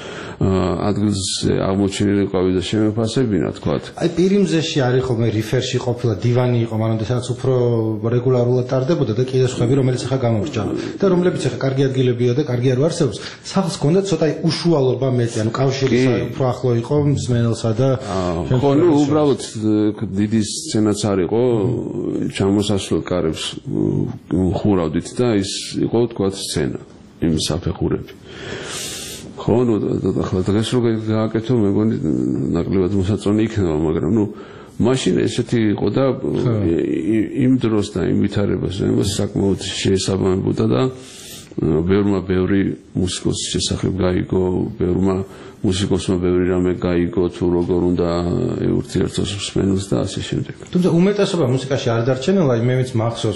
ადგილზე აღმოჩენილი ყავი და შემეფასებინა თქვათ. აი პირიმზეში არის ხოლმე რიფერში ყოფილა დივანი იყო მანამდე სადაც უფრო რეგულარულად ტარდებოდა და კიდე სხვები რომელიც ახლა გამორჩა და რომლებიც ახლა კარგი ადგილებია და კარგი არ არსებობს სახლს ჰქონდა ცოტა უშუალობა მეტი ანუ კავშირი უფრო ახლო იყო მსმენელსა და ხო ნუ უბრალოდ დიდი სცენაც არ იყო ჩამოსასვლელ კარებს ხურავდით და ის იყო თქვათ სცენა იმ საფეხურები ხო ნუ ახლა დღეს რო გააკეთო მეგონი ნაკლებად მოსაწონი იქნება მაგრამ ნუ მაშინ ესეთი იყო და იმ დროს და იმ ვითარებას იმას საკმაოდ შეესაბამებოდა და ბევრმა ბევრი მუსიკოსის შესახებ გაიგო ბევრმა მუსიკოსმა ბევრი რამე გაიგო თუ როგორ უნდა ეურთიერთოს მსმენელს და ასე შემდეგ თუმცა უმეტესობა მუსიკაში არ დარჩენილა იმეც მახსოვს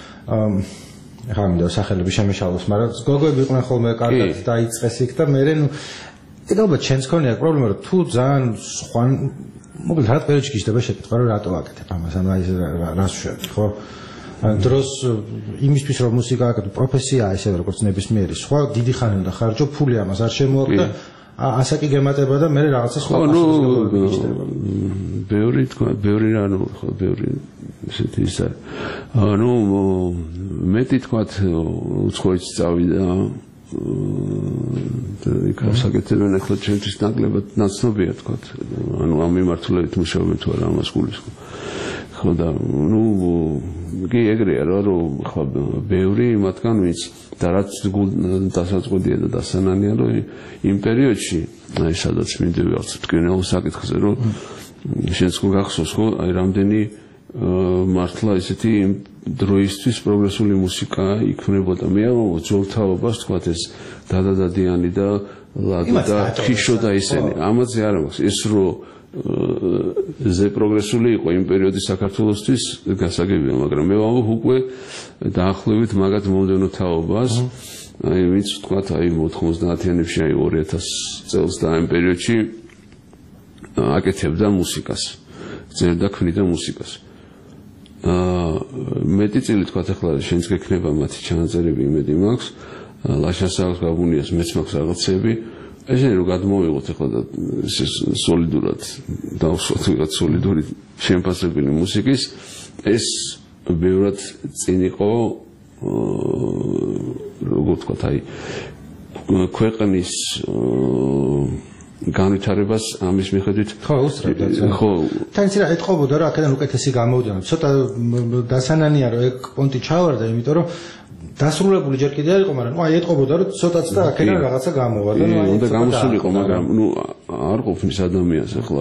ახლა მინდა სახელები შემეშალოს, მაგრამ გოგოები იყვნენ ხოლმე კარგად დაიწყეს იქ და მე ნუ ეგ ალბათ ჩემს ქონია პრობლემა რომ თუ ძალიან სხვა მოკლედ რა პერიოდში გიждდება შეკითხვა რომ რატო აკეთებ ამას ანუ აი რას ვშვები ხო დროს იმისთვის რომ მუსიკა აკეთო პროფესიაა ესე როგორც ნებისმიერი სხვა დიდი ხანი უნდა ხარჯო ფული ამას არ შემოაქვს ასაკი გემატება და მე რაღაცა სხვა პასუხისმგებლობა გიждდება ბევრი თქვა ბევრი რანუ ხო ბევრი ესეთი ის არის ანუ მეტი თქვა უცხოეთში წავიდა იქ ასაკეთებენ ახლა ჩემთვის ნაკლებად ნაცნობია თქვა. ანუ ამ მიმართულებით მუშაობენ თუ არა ამას გულისხმობ. ხო და ნუ კი ეგრეა რომ ხო ბევრი მათგან ვინც და რაც დასაწყოდია და დასანანია რომ იმ პერიოდში აი სადაც მინდები რაღაც ტკინეულ საკითხზე რომ შენც ხო გახსოვს ხო აი რამდენი მართლა ისეთი დროისთვის პროგრესული მუსიკა იქმნებოდა მე ამბობ ძოლთაობას თქვა ეს დადადადიანი და ლადო და ქიშო და ისინი ამაზე არ მაქვს ეს რო ზე პროგრესული იყო იმ პერიოდის საქართველოსთვის გასაგებია მაგრამ მე ვამბობ უკვე დაახლოებით მაგათ მომდევნო თაობას აი ვინც თქვა აი ოთხმოცდაათიანებში აი ორი ათას წელს და იმ პერიოდში აკეთებდა მუსიკას წერდა ქმნიდა მუსიკას აა მეტი წილი თქვა ახლა შენც გექნება მათი ჩანაწერები იმედი მაქვს ლაშასაღს გაბუნიას მეც მაქვს რაღაცები ესენი რომ გადმოვიღოთ ახლა და სოლიდურად დავსვათ ვიღაც სოლიდური შემფასებელი მუსიკის ეს ბევრად წინ იყო როგორ თქვა აი ქვეყნის განვითარებას ამის მიხედვით ხო უსწრებდა ხო თან იცი რა ეთყობოდა რა აქედან უკეთესი გამოვიდა ცოტა დასანანია რომ ეგ პონტი ჩავარდა იმიტომ რომ დასრულებული ჯერ კიდე არ იყო მაგრამ ნუ აი ეთყობოდა რომ ცოტაც და აქედან რაღაცა გამოვა და ნუ აი უნდა გამოსულიყო მაგრამ ნუ არ ყოფნის ადამიანს ახლა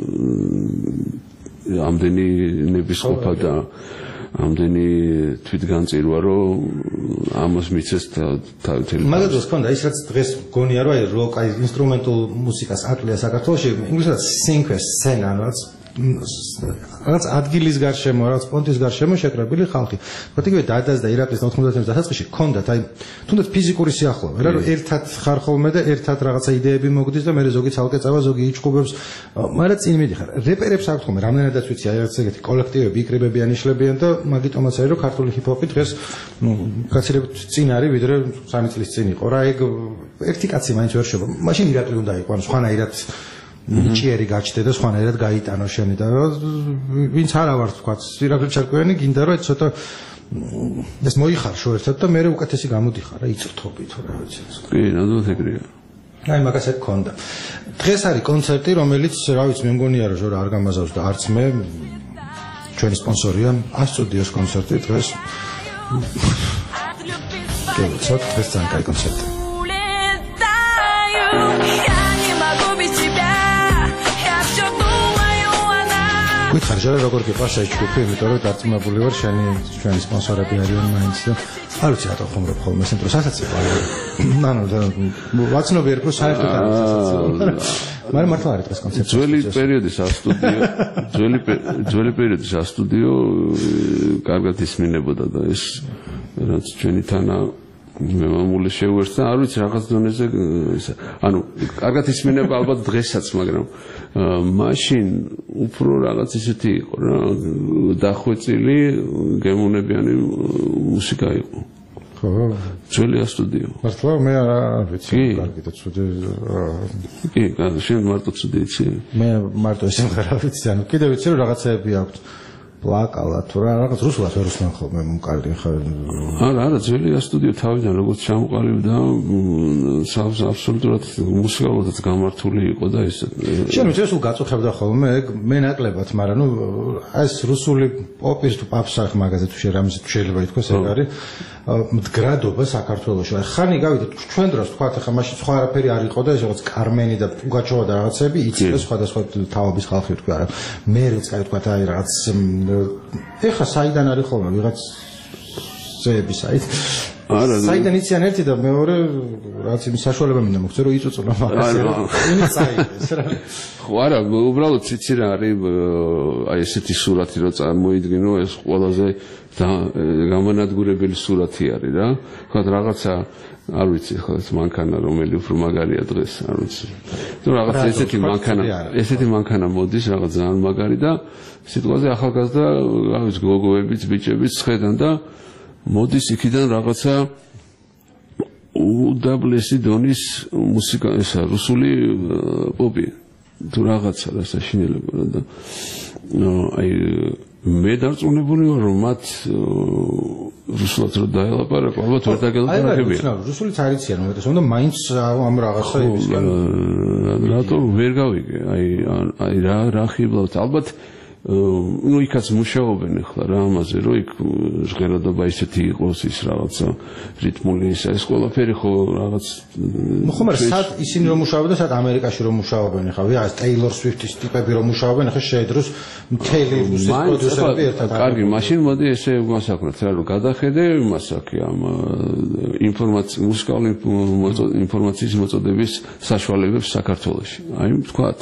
ამდენი ნებისყოფა და ამდენი თვითგანწირვა რომ ამას მიცეს თავი მაგალითად ხონდა ის რაც დღეს გონია რომ აი როკ აი ინსტრუმენტულ მუსიკას აკლია საქართველოში ინგლისურად სინკვეს სცენა რაც რაც ადგილის გარშემო რაც პონტის გარშემო შეკრებილი ხალხი თქო იგივე დადას და ირაკლის ოთხმოცდაათი წლის დასაწყისში ჰქონდათ აი თუნდაც ფიზიკური სიახლოვე რა რომ ერთად ხარ ხოლმე და ერთად რაღაცა იდეები მოგდის და მე ზოგი ცალკე წავა ზოგი იჭყუბებს მაგრამ წინ მიდიხარ რეპერებს აქვს ხოლმე რამდენადაც ვიცი აი რაღაც ეგეთი კოლექტივები იკრებებიან იშლებიან და მაგიტომაც არის რომ ქართული ჰიპ-ჰოპი დღეს ნუ გაცილებით წინ არის ვიდრე სამი წლის წინ იყო რა ეგ ერთი კაცი მაინც ვერ შევა მაშინ ირაკლი უნდა იყო ანუ სხვანაირად ჭიერი გაჩნდა და სხვანაირად გაიტანო შენი და ვინც არა ვარ თქვა ირაკლი ჩარკვიანი გინდა რომ ცოტა ეს მოიხარშო ერთად და მე უკეთესი გამოდიხარ რა იწრთობი თუ რა ვიცი კი ნამდვილად ეგრეა აი მაგას ეგ ქონდა დღეს არის კონცერტი რომელიც რა ვიცი მე მგონია რომ ჟორა არ გამაზავს და არც მე ჩვენი სპონსორია ასტუდიოს კონცერტი დღეს კი ცოტა დღეს ძალიან კაი კონცერტი გითხარ ჟარა როგორ გიყვარს აი ჯგუფი იმიტომ რომ დარწმუნებული ვარ შენი ჩვენი სპონსორები არიან მაინც და არ ვიცი რატო ხომ რომ ხოლმე ცენტრო სასაცილო ანუ ვაცნობიერ რომ საერთოდ არ სასაცილო მაგრამ მართლა არის ეს კონცეფცია ძველი პერიოდის ასტუდიო ძველი ძველი პერიოდის ასტუდიო კარგად ისმინებოდა და ეს რაც ჩვენი თანა მე მამული შეუერთდა არ ვიცი რაღაც დონეზე ანუ კარგად ისმინება ალბათ დღესაც მაგრამ მაშინ უფრო რაღაც ისეთი იყო რა დახვეწილი გემოვნებიანი მუსიკა იყო ხო ძველი ასტუდიო მართლა მე არ ვიცი კარგი და ცუდი კი შენ მარტო ცუდი იცი მე მარტო ეს არ ვიცი ანუ კიდე ვიცი რომ რაღაცეები აქვს პლაკალა თუ რა რაღაც რუსულად ვერ უსმენ ხოლმე მომყარი ხარ არა არა ძველი ასტუდიო თავიდან როგორც ჩამოყალიბდა სავს აბსოლუტურად მუსიკალურად გამართული იყო და ეს შენ ვიცი ეს უგაწუხებდა ხოლმე ეგ მე ნაკლებად მაგრამ ნუ ეს რუსული პოპის თუ პაპსახ მაგაზე თუ შეიძლება შეიძლება ითქვას ეგ არის მდგრადობა საქართველოში ხანი გავიდა ჩვენ დროს თქვა ახლა მაშინ სხვა არაფერი არ იყო და ეს რაღაც კარმენი და პუგაჩოვა და რაღაცები იცოდა სხვადასხვა თაობის ხალხი თქვა რა მე რეც კაი თქვა აი რაღაც ეხა საიდან არის ხოლმე ვიღაც ზეები საით არა საიდან იციან ერთი და მეორე რაც იმის საშუალება მინდა მოგცე რომ იწუწუნა მაგას იმის საიტეს რა ხო არა უბრალოდ ციცი რა არის აი ესეთი სურათი რომ წარმოიდგინო ეს ყველაზე გამანადგურებელი სურათი არის რა თქვა რაღაცა არ ვიცი ხო ეს მანქანა რომელი უფრო მაგარია დღეს არ ვიცი თუ რაღაც ესეთი მანქანა ესეთი მანქანა მოდის რაღაც ძალიან მაგარი და სიტყვაზე ახალგაზრდა რა ვიცი გოგოებიც ბიჭებიც ხედან და მოდის იქიდან რაღაცა უდაბლესი დონის მუსიკა ესა რუსული პოპი თუ რაღაცა რა საშინელებაა და აი მე დარწმუნებული ვარ რომ მათ რუსულად რო დაელაპარაკო ალბათ ვერ დაგელაპარაკებია. აი, რუსულიც არ იციან, უმეტესობა და მაინც ამ რაღაცა იმისგან რატო ვერ გავიგე? აი აი რა რა ხიბლავთ ალბათ ну იქაც მუშაობენ ახლა რა ამაზე რომ იქ ჟღერადობა ისეთი იყოს ის რაღაცა რიტმული ის ეს ყველაფერი ხო რაღაც ხო მაგრამ სად ისინი რომ მუშაობენ და სად ამერიკაში რომ მუშაობენ ახლა ვიღაც Taylor Swift-ის ტიპები რომ მუშაობენ ახლა შეედროს მთელი რუსეთის პროდიუსერები ერთად კარგი მაშინ მოდი ესე ვასაკვნოთ რა რომ გადახედე მასაკი ამ ინფორმაციის მუსიკალური ინფორმაციის მოწოდების საშუალებებს საქართველოში აი ვთქვათ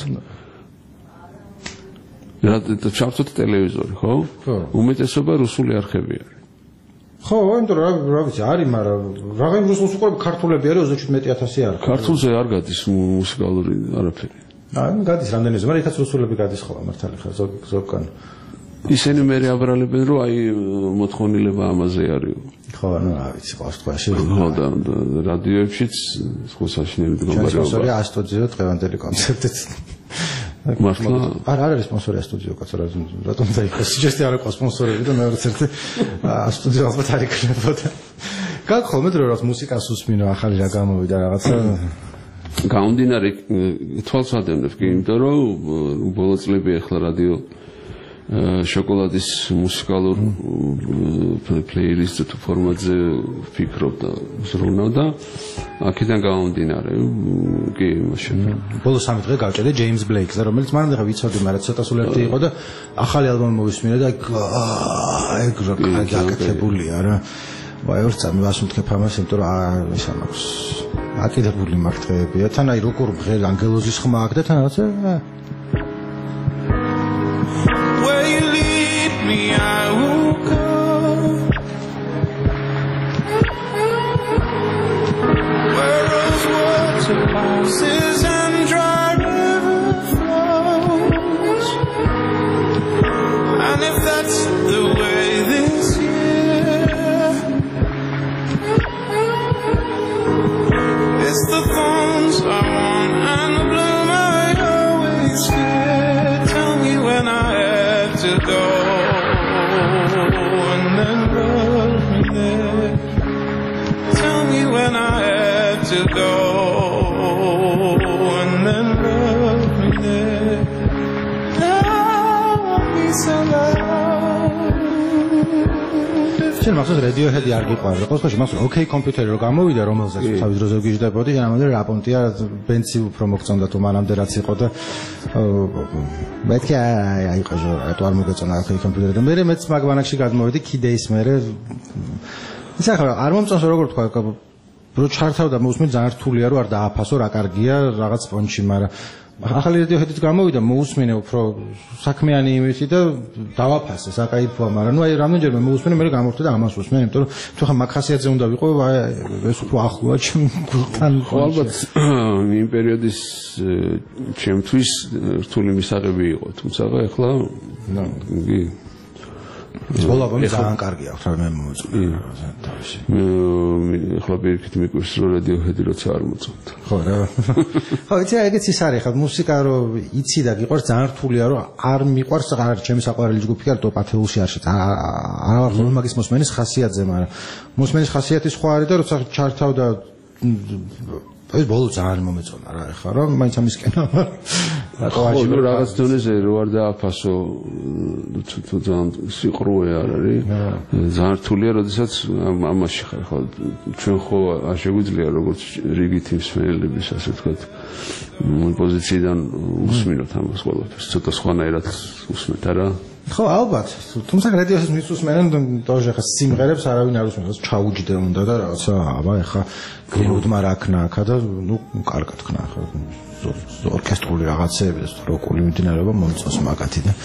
რა ჩავწოთ ტელევიზორი, ხო? ხო. უმეტესობა რუსული არხები არის. ხო, იმიტომ რა რა ვიცი, არის, მაგრამ რაღაც რუსულს უყურებ ქართულები არის ოცდაშვიდ მეტი ათასი არხი. ქართულზე არ გადის მუსიკალური არაფერი. აი, გადის რამდენიმე, მაგრამ იქაც რუსულები გადის ხოლმე მართალი ხარ ზოგ ზოგან. ისინი მე აბრალებენ რომ აი მოთხოვნილება ამაზე არის. ხო, ну, რა ვიცი, ყოველ შემთხვევაში. ხო, და რადიოებშიც სხვა საშინელი მდგომარეობა. სპონსორი ასტუდიო დღევანდელი კონცერტით. მართლა არ არის სპონსორი ასტუდიო კაცო რატომ დაიქოს სიჯესტი არ აქვს სპონსორები და მეორე ერთი ასტუდიო ალბათ არ იქნებოდა გაგხოლმე რომ რაღაც მუსიკას უსმინო ახალი რა გამოვიდა რაღაცა გამომდინარე თვალსაჩინო კი იმიტომ რომ ბოლო წლები ახლა რადიო შოკოლადის მუსიკალურ პლეილისტ ფორმატზე ვფიქრობ და ზრუნავ და აქედან გამომდინარე კი მაშინ ბოლო სამი დღე გავჭედე ჯეიმს ბლეიკზე რომელიც მანამდე ვიცოდი მაგრამ ცოტა სულ ერთი იყო და ახალი ალბომი მოვისმინე და აი ეგ რა გაკეთებულია რა ვაი ორცა მე ვასუნთქებ ამას იმიტომ რომ ისა მაქვს აკიდებული მართლეებია თან აი როგორ ღელ ანგელოზის ხმა აქვს და თან რაღაცა me I will go where rose water passes and dry river flows and if that's the way this year it's the thorns I want and the bloom I always fear tell me when I have to go to go and then love me there love me so loud შენ მახსოვს Radiohead-ი არ გიყვარდა ყოველ შემთხვევაში მახსოვს OK კომპიუტერი რო გამოვიდა რომელზეც თავის დროზე ვგიჟდებოდი ამამდე რაპონტია ბენცი უფრო მოგწონდა თუ მანამდე რაც იყო და მეთქი აი იყო რატო არ მოგეწონა OK კომპიუტერი და მე მეც მაგბანაკში გადმოვედი კიდეის მერე ისა ხო არ მომწონს როგორ თქვა რო ჩართავდა მოусმენ ძალიან რთულია რომ არ დააფასო რა კარგია რაღაც პონჩი მაგრამ ახალი Radiohead-იც გამოვიდა მოусმინე უფრო საქმიანი იმისი და დავაფასე საკაიფოა მაგრამ ნუ აი რამდენჯერმე მოусმინე მე გამოვხდი და ამას უსმენ იმიტომ რომ თუ ხა მაგხასიათზე უნდა ვიყო აი ეს უფრო ახლოა ჩემ გულთან ალბათ იმ პერიოდის ჩემთვის რთული მისაღები იყო თუმცა ახლა კი ეს ბოლავი ძალიან კარგია ხარ მე მოწონდა თავში ახლა პირიქით მიკვირს რომ Radiohead-ი როცა არ მოწონდა ხო რა ხო იცი ეგეც ის არის ხა მუსიკა რომ იცი და გიყვარს ძალიან რთულია რომ არ მიყვარს არ ჩემი საყვარელი ჯგუფი არ ტოპ-ათეულში არ შეც არ ვარ ხოლმე მაგის მოსმენის ხასიათზე მაგრამ მოსმენის ხასიათი სხვა არის და როცა ჩართავდა ეს ბოლო ძალიან მომეწონა რა ეხლა რომ მაინც ამისკენა რატო აჭირე რაღაც დონეზე რო არ დააფასო თუ ძალიან სიყრუე არ არის ძალიან რთულია როდესაც ამაში ხარ ხო ჩვენ ხო არ შეგვიძლია როგორც რიგითი მსმენელების ასე ვთქვათ პოზიციიდან უსმინოთ ამას ყველაფერს ცოტა სხვანაირად უსმენთ არა ხო ალბათ თუმცა რადიოსაც მის უსმენენ თორე ხა სიმღერებს არავინ არ უსმენს ჩაუჯდე უნდა და რაღაცა აბა ეხა გრინუდმა რა ქნა აქა და ნუ კარგად ქნა ხა ორკესტრული რაღაცეები და როკული მიმდინარეობა მომწონს მაგათი და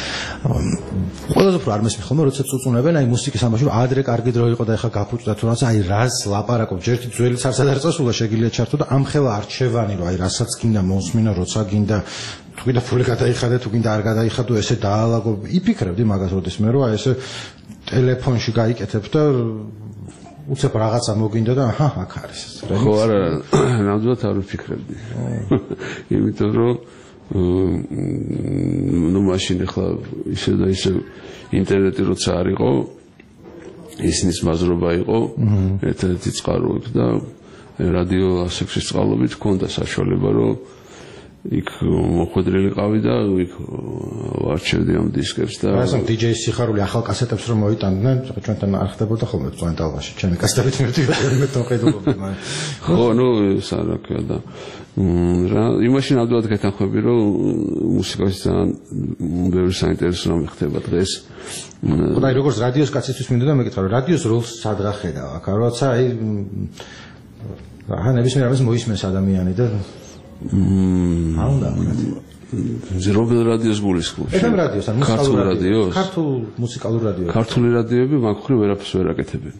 ყველაზე უფრო არ მესმის ხოლმე როდესაც უწუნებენ აი მუსიკის ამბავში ადრე კარგი დრო იყო და ეხა გაფუჭდა თუ რაღაცა აი რას ლაპარაკობ ჯერთი ძველი ცარცად არ წასულა შეგიძლია ჩართო და ამხელა არჩევანი რომ აი რასაც გინდა მოსმინო როცა გინდა თუ კიდე ფული გადაიხადე თუ კიდე არ გადაიხადო ესე დაალაგო იფიქრებდი მაგას როდის მე რომ აი ესე ტელეფონში გაიკეთებ და უცებ რაღაცა მოგინდა და აჰა აქ არის ხო არა ნამდვილად არ ვფიქრებდი იმიტომ რომ ну მაშინ ახლა ისე და ისე ინტერნეტი როცა არ იყო ისნის მაზრობა იყო ერთ-ერთი წყარო იქ და რადიო ასექსის წყალობით ჰქონდა საშუალება რომ იქ მოხვედრილი ყავი და იქ ვარჩევდი ამ დისკებს და ასე დიჯეის სიხარული ახალ კასეტებს რომ მოიტანდნენ ჩვენთან არ ხდებოდა ხოლმე წვენტალობაში ჩემი კასეტებით მივდივარ მე თოხედულობდი ხო ნუ სარაკია და რა იმაში ნამდვილად გეთანხმები რომ მუსიკაში ძალიან ბევრი საინტერესო რამე ხდება დღეს ხო და როგორც რადიოს კაცისთვის მინდა და მეკითხა რომ რადიოს როლს სადღა ხედავ აქ როცა აი რა ნებისმიერ რამეს მოისმენს ადამიანი და მმ აუნდა ზერობელ რადიოს გულისხმობს ეფ ემ რადიოს ან ქართულ რადიოს ქართულ მუსიკალურ რადიოს ქართული რადიოები მაგხრი ვერაფერს ვერ აკეთებენ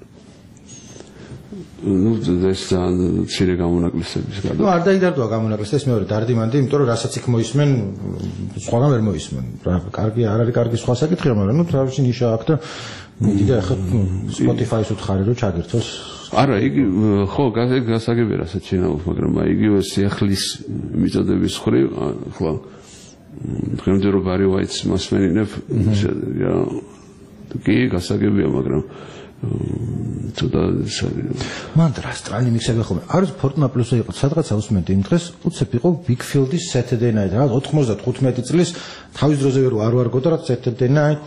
ну ეს ძალიან ცირე გამონაკლისების გარდა. ну არ დაიდარდოა გამონაკლისი ეს მეორე დარდიმანდი, იმიტომ რომ რასაც იქ მოისმენ, სხვაგან ვერ მოისმენ. რა კარგი არ არის კარგი სხვა საკითხია, მაგრამ ну თავისი ნიშა აქვს და მიდი და ახლა Spotify-ს უთხარი რომ ჩაგერთოს. არა, იგი ხო გასაგებია რასაც შენაობს, მაგრამ იგივე სიახლის მიწოდების ხრი, ახლა დღემდე რომ ბარი ვაიტს მასმენინებ, რა კი გასაგებია, მაგრამ ცოტა მან დრასტრალი მიქსები ხოლმე არის Fortuna Plus-ը იყო სადღაც აუსმენდი იმ დღეს უცებ იყო Big Field-ის Saturday Night რა ოთხმოცდათხუთმეტი წლის თავის დროზე ვერ არ ვარგო და Saturday Night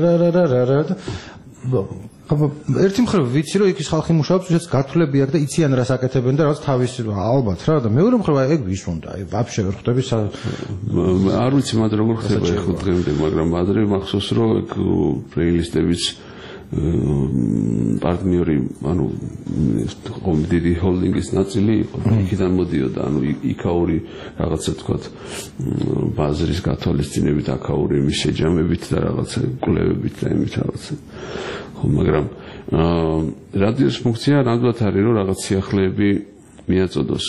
ერთი მხრივ ვიცი რომ იქ ის ხალხი მუშაობს ვისაც გათვლები აქვს და იციან რას აკეთებენ და რაც თავის ალბათ რა და მეორე მხრივ ეგ ვის უნდა აი ვაფშე ვერ ხვდები არ ვიცი მაგრამ როგორ ხდება ხო დღემდე მაგრამ ადრე მახსოვს რომ ეგ პლეილისტებიც პარტნიორი, ანუ დიდი ჰოლდინგის ნაწილი იყო, იქიდან მოდიოდა, ანუ იქაური რაღაცა თქვათ ბაზრის გათვალისწინებით, აქაური იმის შეჯამებით და რაღაცა კვლევებით და იმით რაღაცა. ხო, მაგრამ რადიოს ფუნქცია ნამდვილად არის, რომ რაღაც სიახლეები მიაწოდოს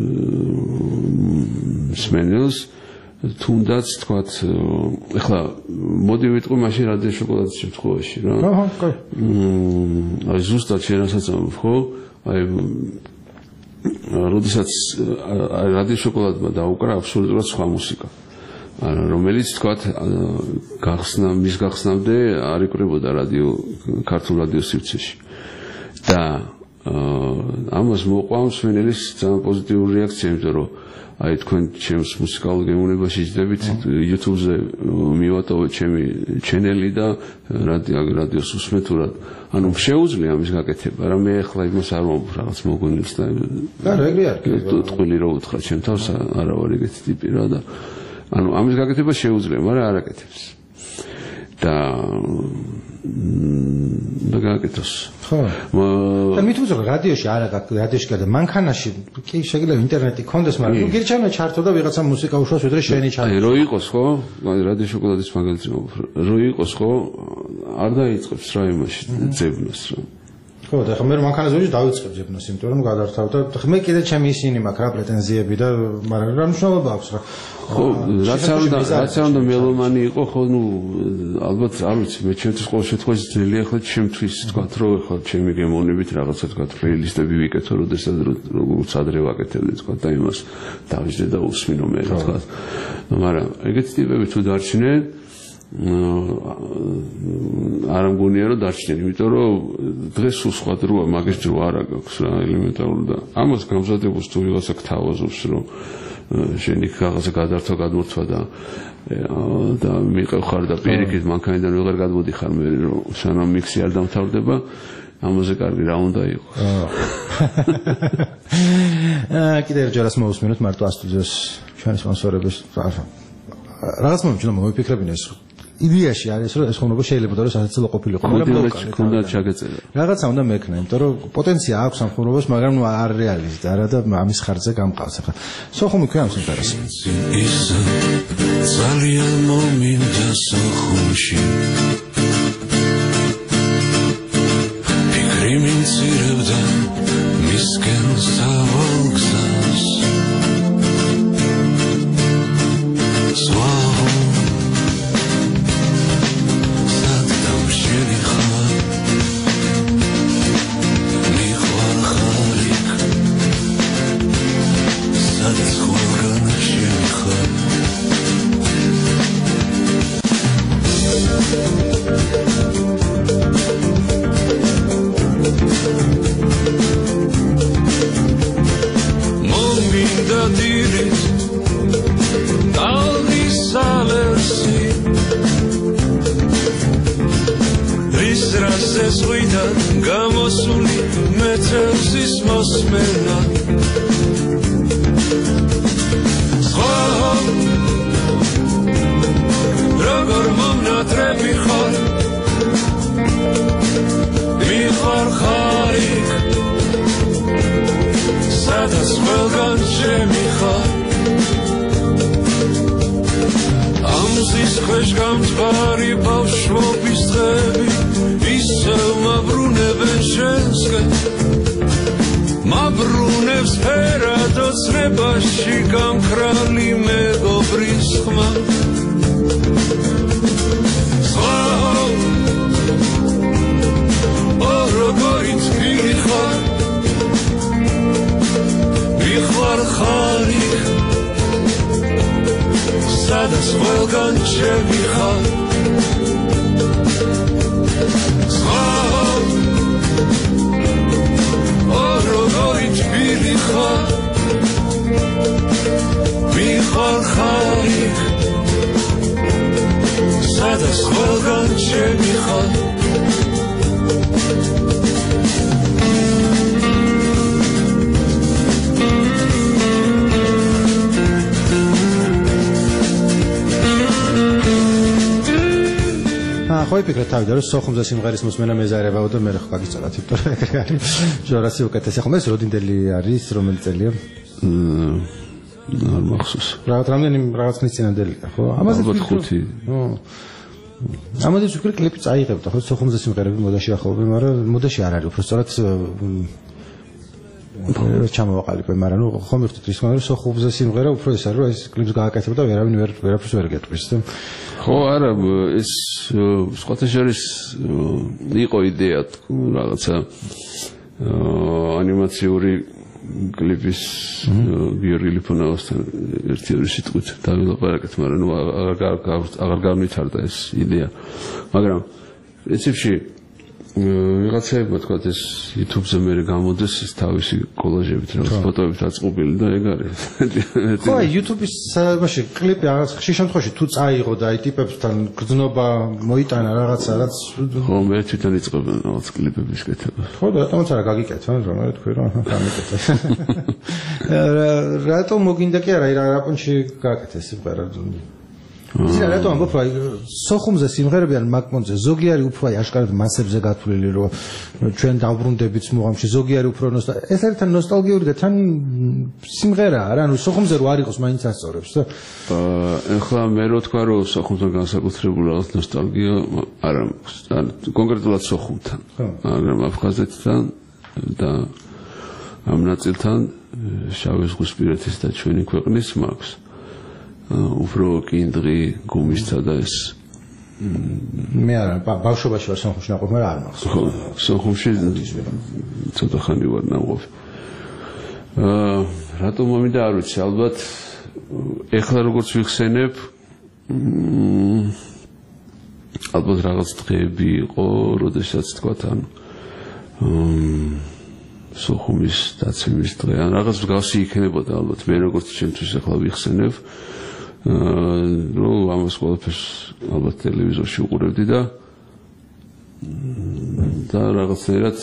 მსმენელს თუნდაც თქვათ ეხლა მოდი ვიტყვი მაშინ რადიო შოკოლადის შემთხვევაში რა აჰა კი აი ზუსტად შენასაც ხო აი როდესაც რადიო შოკოლადმა დაუკრა აბსოლუტურად სხვა მუსიკა არა რომელიც თქვათ გახსნა მის გახსნამდე არ იკრებოდა რადიო ქართულ რადიო სივრცეში და ამას მოყვა მსმენელის ძალიან პოზიტიური რეაქცია იმიტომ რომ აი თქვენ ჩემს მუსიკალურ გემოვნებაში ჯდებით YouTube-ზე მივატოვე ჩემი ჩენელი და რადიო რადიოს უსმენთ ურად ანუ შეუძლია ამის გაკეთება რა მე ახლა იმას არ მომბ რაღაც მოგონილს და არა ეგრე არ კი ტყვილი რო უთხრა ჩემ თავს არა ვარ ეგეთი ტიპი რა და ანუ ამის გაკეთება შეუძლია მაგრამ არ აკეთებს და და გაკეთოს ხო და მithuzra რადიოში არა რადიოში გადა მანქანაში კი შეიძლება ინტერნეტი კონდეს მაგრამ გირჩევნა ჩართო და ვიღაცა მუსიკა უშვას ვიდრე შენი ჩართო აი რო იყოს ხო რადიო შოკოლადის მაგალითი რო იყოს ხო არ დაიწყებს რა იმაში ძებნას რა ხო და ხა მე მანქანაზე ვიჟ დავიწყებ ძებნას იმიტომ რომ გადართავ და მე კიდე ჩემი ისინი მაქვს რა პრეტენზიები და მაგრამ რა მნიშვნელობა აქვს რა ხო რაც არ უნდა რაც არ უნდა მელომანი იყო ხო ნუ ალბათ არ ვიცი მე ჩემთვის ყოველ შემთხვევაში ძნელია ხო ჩემთვის თქვა რომ ხო ჩემი გემოვნებით რაღაცა თქვა პლეილისტები ვიკეთო როდესაც როგორც ადრე ვაკეთებდი თქვა და იმას დავიждე და უსმინო მე თქვა მაგრამ ეგეთი ტიპები თუ დარჩნენ არ მგონია რომ დარჩნენ იმიტომ რომ დღეს სულ სხვა დროა მაგის დრო არ აქვს რა ელემენტარული და ამას გამზადებას თუ ვიღაცა გთავაზობს რომ შენი რაღაცა გადართვა გადმორთვა და და მიყევ ხარ და პირიქით მანქანიდან ვეღარ გადმოდიხარ მე რომ სანამ მიქსი არ დამთავრდება ამაზე კარგი რა უნდა იყოს აა კიდევ ჯერას მოусმინოთ მარტო ასტუძიოს ჩვენი სპონსორების რაღაც მომჩნდა მოვიფიქრებინა ეს იდეაში არის რომ ეს ხომობა შეიძლება და რომ სასაცილო ყოფილიყო მაგრამ უნდა ჩაგეწერა რაღაცა უნდა მექნა იმიტომ რომ პოტენცია აქვს ამ ხომობას მაგრამ არ რეალიზდა რა და ამის ხარჯზე გამყავს ახლა სოხუმი ქვია ამ სიმღერას ის ძალიან მომინდა სოხუმში ფიქრი მიმცირებდა მისკენ სავალგზას გამოსული მეცევსის მოსმენა სხვა როგორ მომნატრები ხარ მიხარ ხარიკ სადაც ყველგან შემიხარ ამზის ქვეშ გამწყარი ბავშვობის დღები ისევ მაბრუნებენ შენსკენ მაბრუნებს ფერად ოცნებაში გამქრალი მეგობრის ხმა სხვა ო როგორი თბილი ხარ მიხარ ხარიკ სადაც ყველგან შემიხარ მიხარ ხარიკ სადაც ყველგან შემიხარ ხო იფიქრე თავიდან რომ სოხუმზე სიმღერის მოსმენა მეზარებაო და მე რა გაგიწოდათ იმიტომ რომ ეგრე არის ჟორასი უკეთესი ხომ ეს როდინდელი არის რომელი წელია არ მახსოვს რაღაც რამდენი რაღაც ხნის წინანდელია ხო ამაზე ხუთი ო ამაზე ვფიქრე კლიპი წაიღებდა ხო სოხუმზე სიმღერები მოდაში ახალობენ მაგრამ მოდაში არ არის უფრო სწორად ჩამოვაყალიბე მაგრამ ნუ ხომ ერთად ის მაგრამ სოხუმზე სიმღერა უფრო ეს არის რომ ეს კლიპს გააკეთებდა და ვერავინ ვერ ვერაფერს ვერ გეტყვის და ხო არა ეს სხვათა შორის იყო იდეა რაღაცა ანიმაციური კლიპის გიორგი ლიფონოვსთან ერთი ორი სიტყვით დავილაპარაკეთ მაგრამ ნუ აღარ განვითარდა ეს იდეა მაგრამ პრინციპში ვიღაცაებმა თქვა ეს YouTube-ზე მე გამოდეს ის თავისი კოლაჟებით რაღაც ფოტოებით აწყობილი და ეგ არის ხო YouTube-ის მაშინ კლიპი რაღაც ხშირ შემთხვევაში თუ წაიღო და აი ტიპებთან გზნობა მოიტანა რაღაცა რაც ხო მე თვითონ იწყებენ რაღაც კლიპების კეთებას ხო და რატომაც არა გაგიკეთე რომ მე თქვი რომ გამიკეთე რატომ მოგინდა კი არა რა პონჩი გააკეთე სიმღერა ის რატომ ამბობ აი სოხუმზე სიმღერები ან მაკმონზე ზოგი არის უფრო აი აშკარად მასებზე გათვლილი რომ ჩვენ დავბრუნდებით მუღამში ზოგი არის უფრო ნოსტა ეს არის თან ნოსტალგიური და თან სიმღერაა რა ანუ სოხუმზე რო არ იყოს მაინც ასწორებს და ახლა მე რო თქვა რომ სოხუმთან განსაკუთრებული რაღაც ნოსტალგია არა ან კონკრეტულად სოხუმთან მაგრამ აფხაზეთთან და ამ ნაწილთან შავი ზღვისპირეთის და ჩვენი ქვეყნის მაქვს უფრო კინდრი გუმისთა და ეს მე არა ბავშვობაში ვარ სოხუმში ნაყოფ მაგრამ არ მახსოვს ხო სოხუმში ცოტა ხანი ვარ ნაყოფი აა რატომ მომიდა არ ვიცი ალბათ ეხლა როგორც ვიხსენებ ალბათ რაღაც დღეები იყო როდესაც თქვა თან სოხუმის დაცემის დღე ან რაღაც მსგავსი იქნებოდა ალბათ მე როგორც ჩემთვის ახლა ვიხსენებ რომ ამას ყველაფერს ალბათ ტელევიზორში უყურებდი და და რაღაცნაირად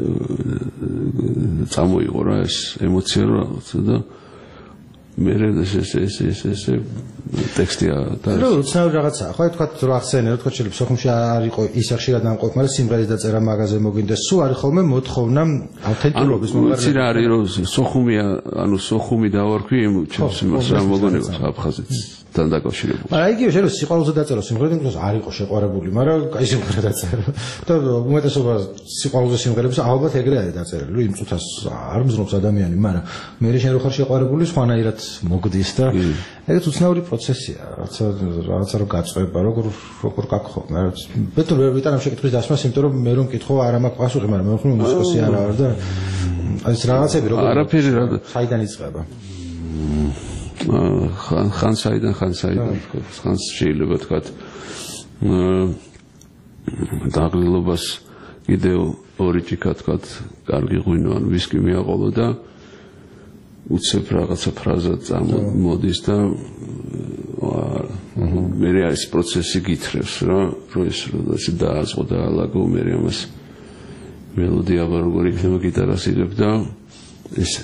წამოიღო რა ეს ემოცია რაღაცა და მე ეს ეს ეს ეს ეს ტექსტია და რა უცნაური რაღაცაა ხო თქვა რომ ახსენე რომ თქვა შეიძლება სოხუმში არ იყო ის ხშირად ამყოფ მაგრამ სიმღერის დაწერა მაღაზია მოგინდეს სულ არის ხოლმე მოთხოვნა ავთენტურობის მომღერლების ანუ რა არის რომ სოხუმია ანუ სოხუმი დავარქვი ჩემს იმას რა მოგონებას აფხაზეთს თან დაკავშირებული. მაგრამ იგივე შეიძლება სიყვარულზე დაწერო სიმღერები, იმიტომ არ იყო შეყვარებული, მაგრამ კაი სიმღერა დაწერა. და უმეტესობა სიყვარულზე სიმღერებს ალბათ ეგრე არის დაწერილი. იმ წუთას არ მზრობს ადამიანი, მაგრამ მე შენ რო ხარ შეყვარებული, სხვანაირად მოგდის და ეგეც უცნაური პროცესია, რაღაცა რაღაცა რო გაწყვება, როგორ როგორ გაგხო. მაგრამ ბეთო ვერ ვიტანამ შეკითხვის დასმას, იმიტომ რომ მე რომ მკითხო არ მაქვს პასუხი, მაგრამ მე ხომ მუსიკოსი არ ვარ და ეს რაღაცები როგორ არაფერი რა საიდან იწყება. ხან ხან საიდან ხან საიდან ხან შეიძლება თქვა დაღლილობას კიდევ ორი ჭიქა თქვათ კარგი ღვინო ან ვისკი მიაყოლო და უცებ რაღაცა ფრაზა წამოდის და მე ეს პროცესი გითხრევს რა რომ ეს როდესაც დააწყო და ალაგო მე ამას მელოდია როგორ იქნება გიტარას იღებ და ესე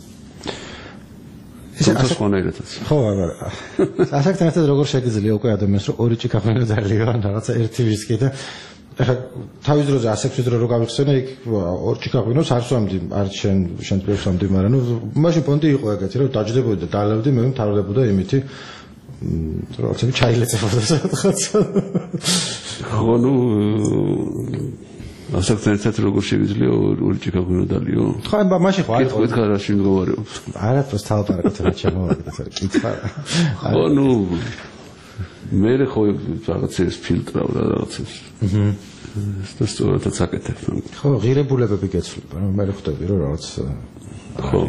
ესე ასაკონერეთაც ხო არა ასაკთან ერთად როგორ შეგიძლია უკვე ადამიანს რომ ორი ჭიქა ღვინო ძალიან რაღაცა ერთი ვისკი და ეხლა თავის დროზე ასაკის დრო რო გავიხსენე იქ ორი ჭიქა ღვინოს არ სვამდი არ შენ შენ პრეს სვამდი მაგრამ ნუ მაშინ პონტი იყო ეგეთი რომ დაჯდებოდი და დალევდი მე მთავრდებოდა იმითი რაღაცა ჩაილეწებოდა სადღაც ხო ნუ ასაკთან ერთად როგორ შეგიძლია ორი ჭიქა ღვინო დალიო ხო ამ მაშინ ხო არ იყო კითხვა რა შემდგომარეობს არაფერს თავპარაკეთ რა ჩემოვაგდეთ რა კითხვა ხო ნუ მე ხო რაღაცებს ფილტრავ რა რაღაცებს აჰა ეს სწორად აკეთებ ხო ღირებულებები გეცვლება რა მე ხვდები რომ რაღაც ხო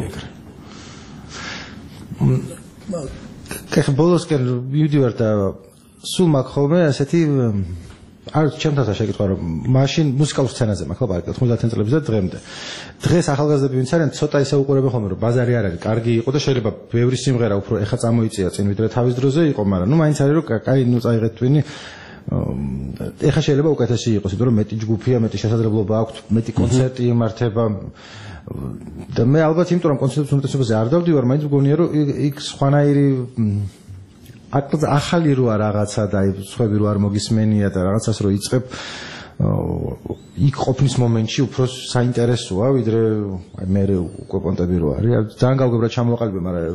კახ ბოლოსკენ მივდივარ და სულ მაგ ხოლმე ასეთი არ ჩემთან შეკითხვა რომ მაშინ მუსიკალურ სცენაზე მაგ ხო ოთხმოცდაათი წლების და დღემდე დღეს ახალგაზრდები ვინც არიან ცოტა ისე უყურებენ ხოლმე რომ ბაზარი არ არის კარგი იყო და შეიძლება ბევრი სიმღერა უფრო ეხა წამოიწია წინ ვიდრე თავის დროზე იყო მაგრამ ნუ მაინც არის რომ კაი ნუ წაიღეთ twini ეხა შეიძლება უკეთესი იყოს იმიტომ რომ მეტი ჯგუფია მეტი შესაძლებლობა აქვს მეტი კონცერტი იმართება და მე ალბათ იმიტომ რომ კონცერტის უმეტესობაზე არ დავდივარ მაინც მგონია რომ იქ სხვანაირი აკეთე ახალი როა რაღაცა და სხვები რო არ მოგისმენია და რაღაცას რო იწყებ იქ ყოფნის მომენტში უფრო საინტერესოა ვიდრე აი მე უკვე პონტები რო არის ძალიან გავგებრა ჩამოვაყალიბე მაგრამ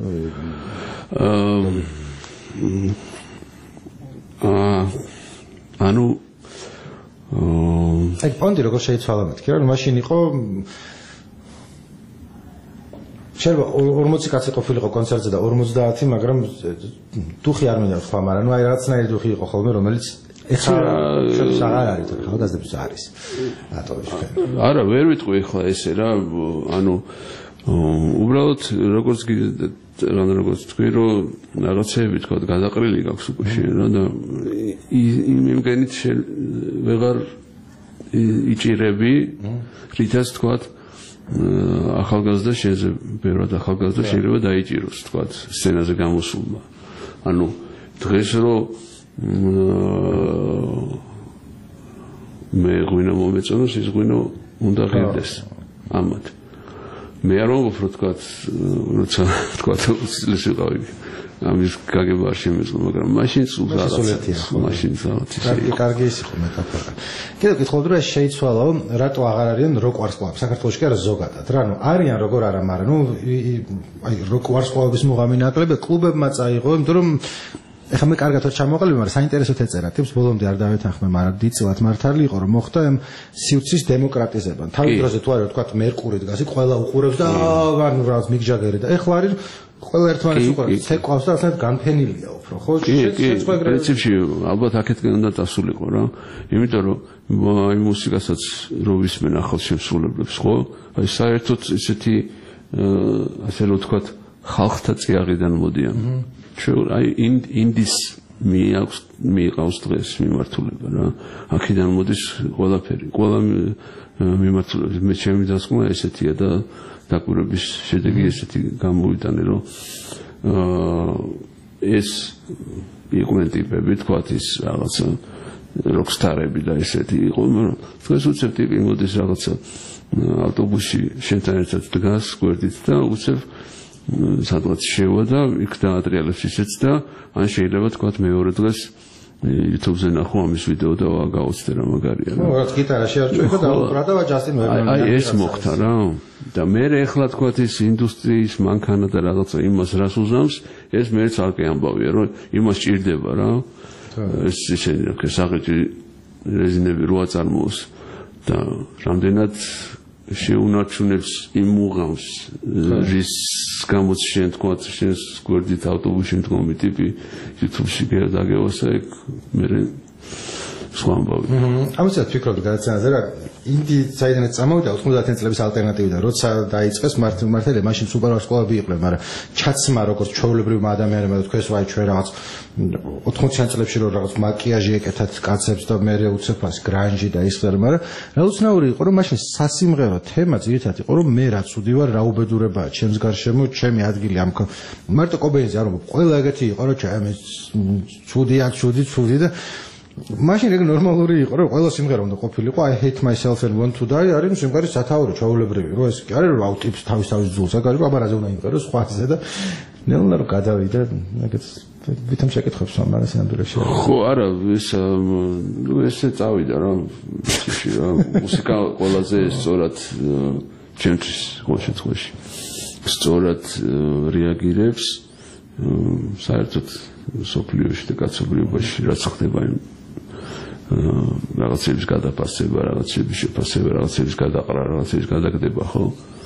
აა ანუ აი პონტი როგორ შეიცვალა მეთქი რა მაშინ იყო შეიძლება ორმოცი კაცი ყოფილიყო კონცერტზე და ორმოცდაათი მაგრამ დუხი არ მინდა თქვა მაგრამ ნუ აი რაღაცნაირი დუხი იყო ხოლმე რომელიც ეხლა შენ აღარ არის ახალგაზრდებს არის რატო ისე არა ვერ ვიტყვი ეხლა ესე რა ანუ უბრალოდ როგორც რან როგორც თქვი რომ რაღაცეები თქვა გადაყრილი გაქვს უკვე შენ რა და იმგენით ვეღარ იჭირები რითაც თქვა ახალგაზრდა შეიძლება ბევრად ახალგაზრდა შეიძლება დაიჭიროს თქვა სცენაზე გამოსულმა ანუ დღეს რომ მე ღვინო მომეწონოს ის ღვინო უნდა ღირდეს ამათ მე არ ვამბობ თქვა როცა თქვა წლის ვიყავი ამის გაგება არ შემეძლო მაგრამ მაშინ სულ რაღაცა მაშინ რაღაცა კარგი კარგი ის იყო მეტაფორა კიდევ გითხობდი რომ შეიცვალაო რატო აღარ არიან როკ ვარსკვლავები საქართველოში კი არა ზოგადად რა ნუ არიან როგორ არა მაგრამ ნუ აი როკ ვარსკვლავების მუღამი ნაკლები კლუბებმა წაიღო იმიტომ რომ ეხლა მე კარგად ვარ ჩამოყალიბე მაგრამ საინტერესოდ ეწერა ტიპს ბოლომდე არ დავეთანხმე მაგრამ დიწილად მართალი იყო რომ მოხდა ამ სივრცის დემოკრატიზება თავის დროზე თუ არის თქვა მერკური დგას იქ ყველა უყურებს და ანუ რაღაც მიგჯაგერი და ეხლა არის ყველა ერთმანეთს უყურებს ცეკვავს და ასეთ განფენილია უფრო ხო შეცვლა პრინციპში ალბათ აქეთკენ უნდა დასულიყო რა იმიტომ რომ აი მუსიკასაც რო ვისმენ ახალ შემსრულებლებს ხო აი საერთოდ ესეთი ასე რომ თქვა ხალხთა წიაღიდან მოდიან აი ინდის მიაქვს მიიყავს დღეს მიმართულება რა აქედან მოდის ყველაფერი ყველა მიმართულება მე ჩემი დასკვნა ესეთია და დაკვირვების შედეგი ესეთი გამოვიტანე რომ ეს იყვნენ ტიპები თქვათ ის რაღაცა როკსტარები და ესეთი იყო მაგრამ დღეს უცებ ტიპი მოდის რაღაცა ავტობუსში შენთან ერთად დგას გვერდით და უცებ სადღაც შევა და იქ დაატრიალებს ისეც და ან შეიძლება თქვა მეორე დღეს YouTube-ზე ნახო ამის ვიდეო და გავაცდე რა მაგარია რა. ხო, რაც გიტარა შეარჩევდა და უკრა და ჯასტინ ვერმანი. აი ეს მოხდა რა. და მე ეხლა თქვა ეს ინდუსტრიის მანქანა და რაღაცა იმას რას უზამს, ეს მეც ალკე ამბავია რომ იმას ჭირდება რა. ეს ისე საერთოდ რეზინები რო აწარმოოს და რამდენად შეუნარჩუნებს იმ უღამს რის გამოც შენ თქვა შენს გვერდით ავტობუსში მდგომი ტიპი YouTube-ში გადაგევასა ეგ მე სხვა ამბავი. ამასაც ფიქრობდი გადაცემაზე რა ინდი საიდანაც წამოვიდა ოთხმოცდაათი წლების ალტერნატივიდან როცა დაიწყეს მართალია მაშინ სუპერვარ სკოლები იყვნენ მაგრამ ჩაცმა როგორც ჩვეულებრივმა ადამიანებმა თქვეს ვაი ჩვენ რაღაც ოთხმოციანი წლებში რო რაღაც მაკიაჟი ეკეთათ კაცებს და მე უცებ გრანჟი და ის ხარ მაგრამ რევოლუციური იყო რომ მაშინ სასიმღერო თემა ძირითადად იყო რომ მე რაც უდი ვარ რა უბედურებაა ჩემს გარშემო ჩემი ადგილი ამ მარტო კობეინზე არ უნდა ყველა ეგეთი იყო რომ ჩემი ცუდია ცუდი ცუდი და მაშინ ეგ ნორმალური იყო რომ ყველა სიმღერა უნდა ყოფილიყო I hate myself and want to die არის სიმღერის სათაურო ჩვეულებრივი რომ ეს კი არის რომ აუტიპს თავის თავის ძულს აკარი რომ აბა რაზე უნდა იმღერო სხვაზე და ნელა რომ გადავიდა ეგეც ვითომ შეკითხებს ამას ნამდვილად ხო არა ეს ესე წავიდა რა რა მუსიკა ყველაზე სწორად ჩემთვის ყოველ შემთხვევაში სწორად რეაგირებს საერთოდ სოფლიოში და კაცობრიობაში რაც ხდება იმ რაღაცების გადაფასება, რაღაცების შეფასება, რაღაცების გადაყრა, რაღაცების გადაგდება, ხო?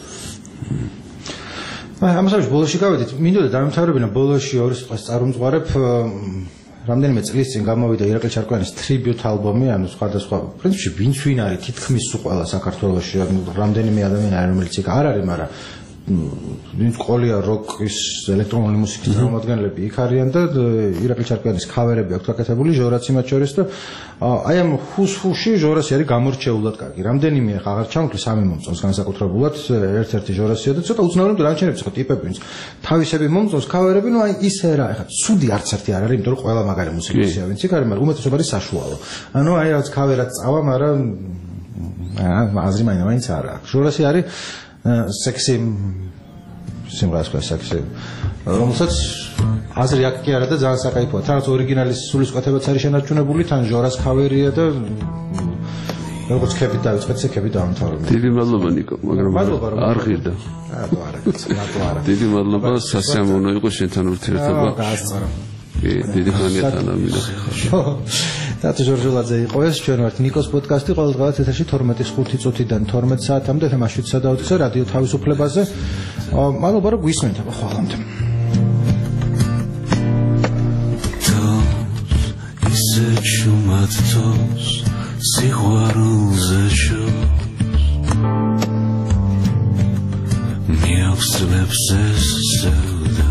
აი, ამასაც ბოლოში გავედით, მინდოდა დამთავრებინა ბოლოში ორი სიტყვას წარმომძღვარებ რამდენიმე წლის წინ გამოვიდა ირაკლი ჩარკვიანის ტრიბიუტ ალბომი, ანუ სხვადასხვა პრინციპში ვინც ვინ არის თითქმის ყველა საქართველოში, რამდენიმე ადამიანი არის რომელიც იქ არ არის, მაგრამ ვინც ყოლია როკის ელექტრონული მუსიკის წარმომადგენლები იქ არიან და ირაკლი ჩარკვიანის ქავერები აქვს გაკეთებული ჟორაცი მათ შორის და აი ამ ჰუსჰუში ჟორასი არის გამორჩეულად კარგი. რამდენიმე აღარ ჩამოთვლი სამი მომწონს განსაკუთრებულად ერთ-ერთი ჟორასია და ცოტა უცნაური რანჩენებს ხო ტიპები ვინც თავისები მომწონს ქავერები, ნუ აი ისე რა, ეხლა ცუდი არც ერთი არ არის, იმიტომ რომ ყველა მაგარი მუსიკოსია ვინც იქ არის, მაგრამ უმეტესობა არის საშუალო. ანუ აი რაც ქავერად წავა, მაგრამ აზრი მაინც არ აქვს. ჟორასი არის სექსი სიმღერას ქვია სექსი რომელსაც აზრი აქ კი არა და ძალიან საკაიფოა თან ორიგინალის სულისკვეთებაც არის შენარჩუნებული თან ჟორას ქავერია და როგორც ქებით დავიწყეთ ქებით დავამთავრებდი დიდი მადლობა ნიკო მაგრამ არ ღირდა არა არა დიდი მადლობა სასიამოვნო იყო შენთან ურთიერთობა გაასწარა კი დიდი ხანია თანამინახე ხო დათო ჟორჟოლაძე იყო ეს ჩვენ ვართ ნიკოს პოდკასტი ყოველდღიურად ეთერში თორმეტის ხუთი წუთიდან თორმეტ საათამდე თემა შვიდ სადაოთხე რადიო თავისუფლებაზე მადლობა რომ გვისმენთ აბა ხოლმე ისე ჩუმად თოს სიყვარულზე შოს მიახსნებს ეს სევდა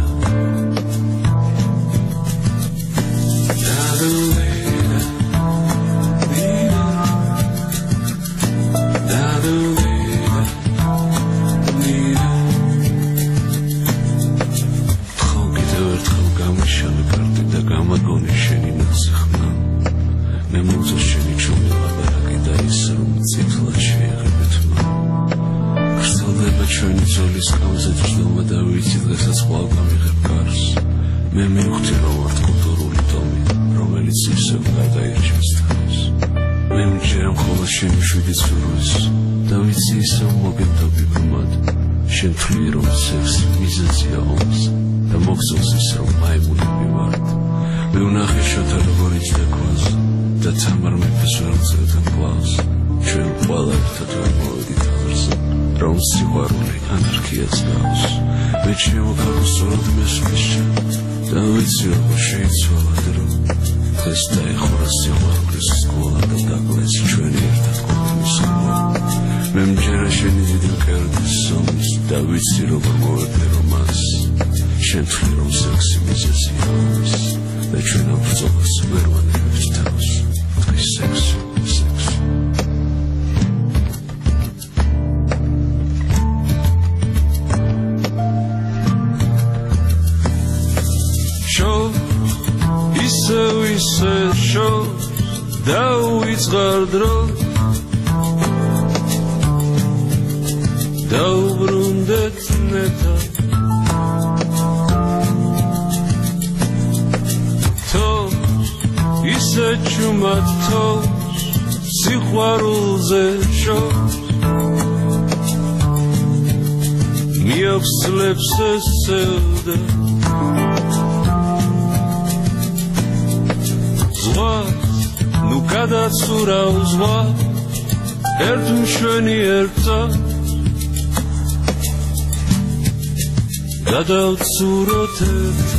მე მივხვდი რომ ვარ კულტურული ტომი რომელიც ისევ გადაირჩევს თავს მე მჯერა მხოლოდ შენი შვიდი სურვილს და ვიცი ისევ მოგებდები ბრმად შენ თვლი რომ სექსი მიზეზია ომს და მოგზავს ისევ მაიმუნები ვართ მე ვნახე შოთა როგორ იჭდაქვას და თამარ მეფეს ვერ ვწევდა კლავს ჩვენ ყველა ერთად ვერ მოვედით აღრზე რომ სიყვარული ანარქიას გავს მე შემოქალო სწორად მესვლის და ვიცი როგორ შეიცვალა დრო დღეს დაეხურა სიყვარულის სკოლა და დაგლეს ჩვენი ერთად ყოფნის ხმა მე მჯერა შენი დიდი მკერდის სომის და ვიცი როგორ მოვედი რომანს შენ თვლი რომ სექსი მიზეზია ომის და ჩვენ ამ ბრძოლას ვერ ვანებთ თავს დღეს სექსი სექსი ისე შოს დავიწყარ დრო დავბრუნდეთ ნეტა თო ისე ჩუმად თო სიყვარულზე შოს მიახსნებს ეს სევდა ნუ გადაცურავ ზღვა ერთ მშვენი ერთსა გადავცუროთ ერთ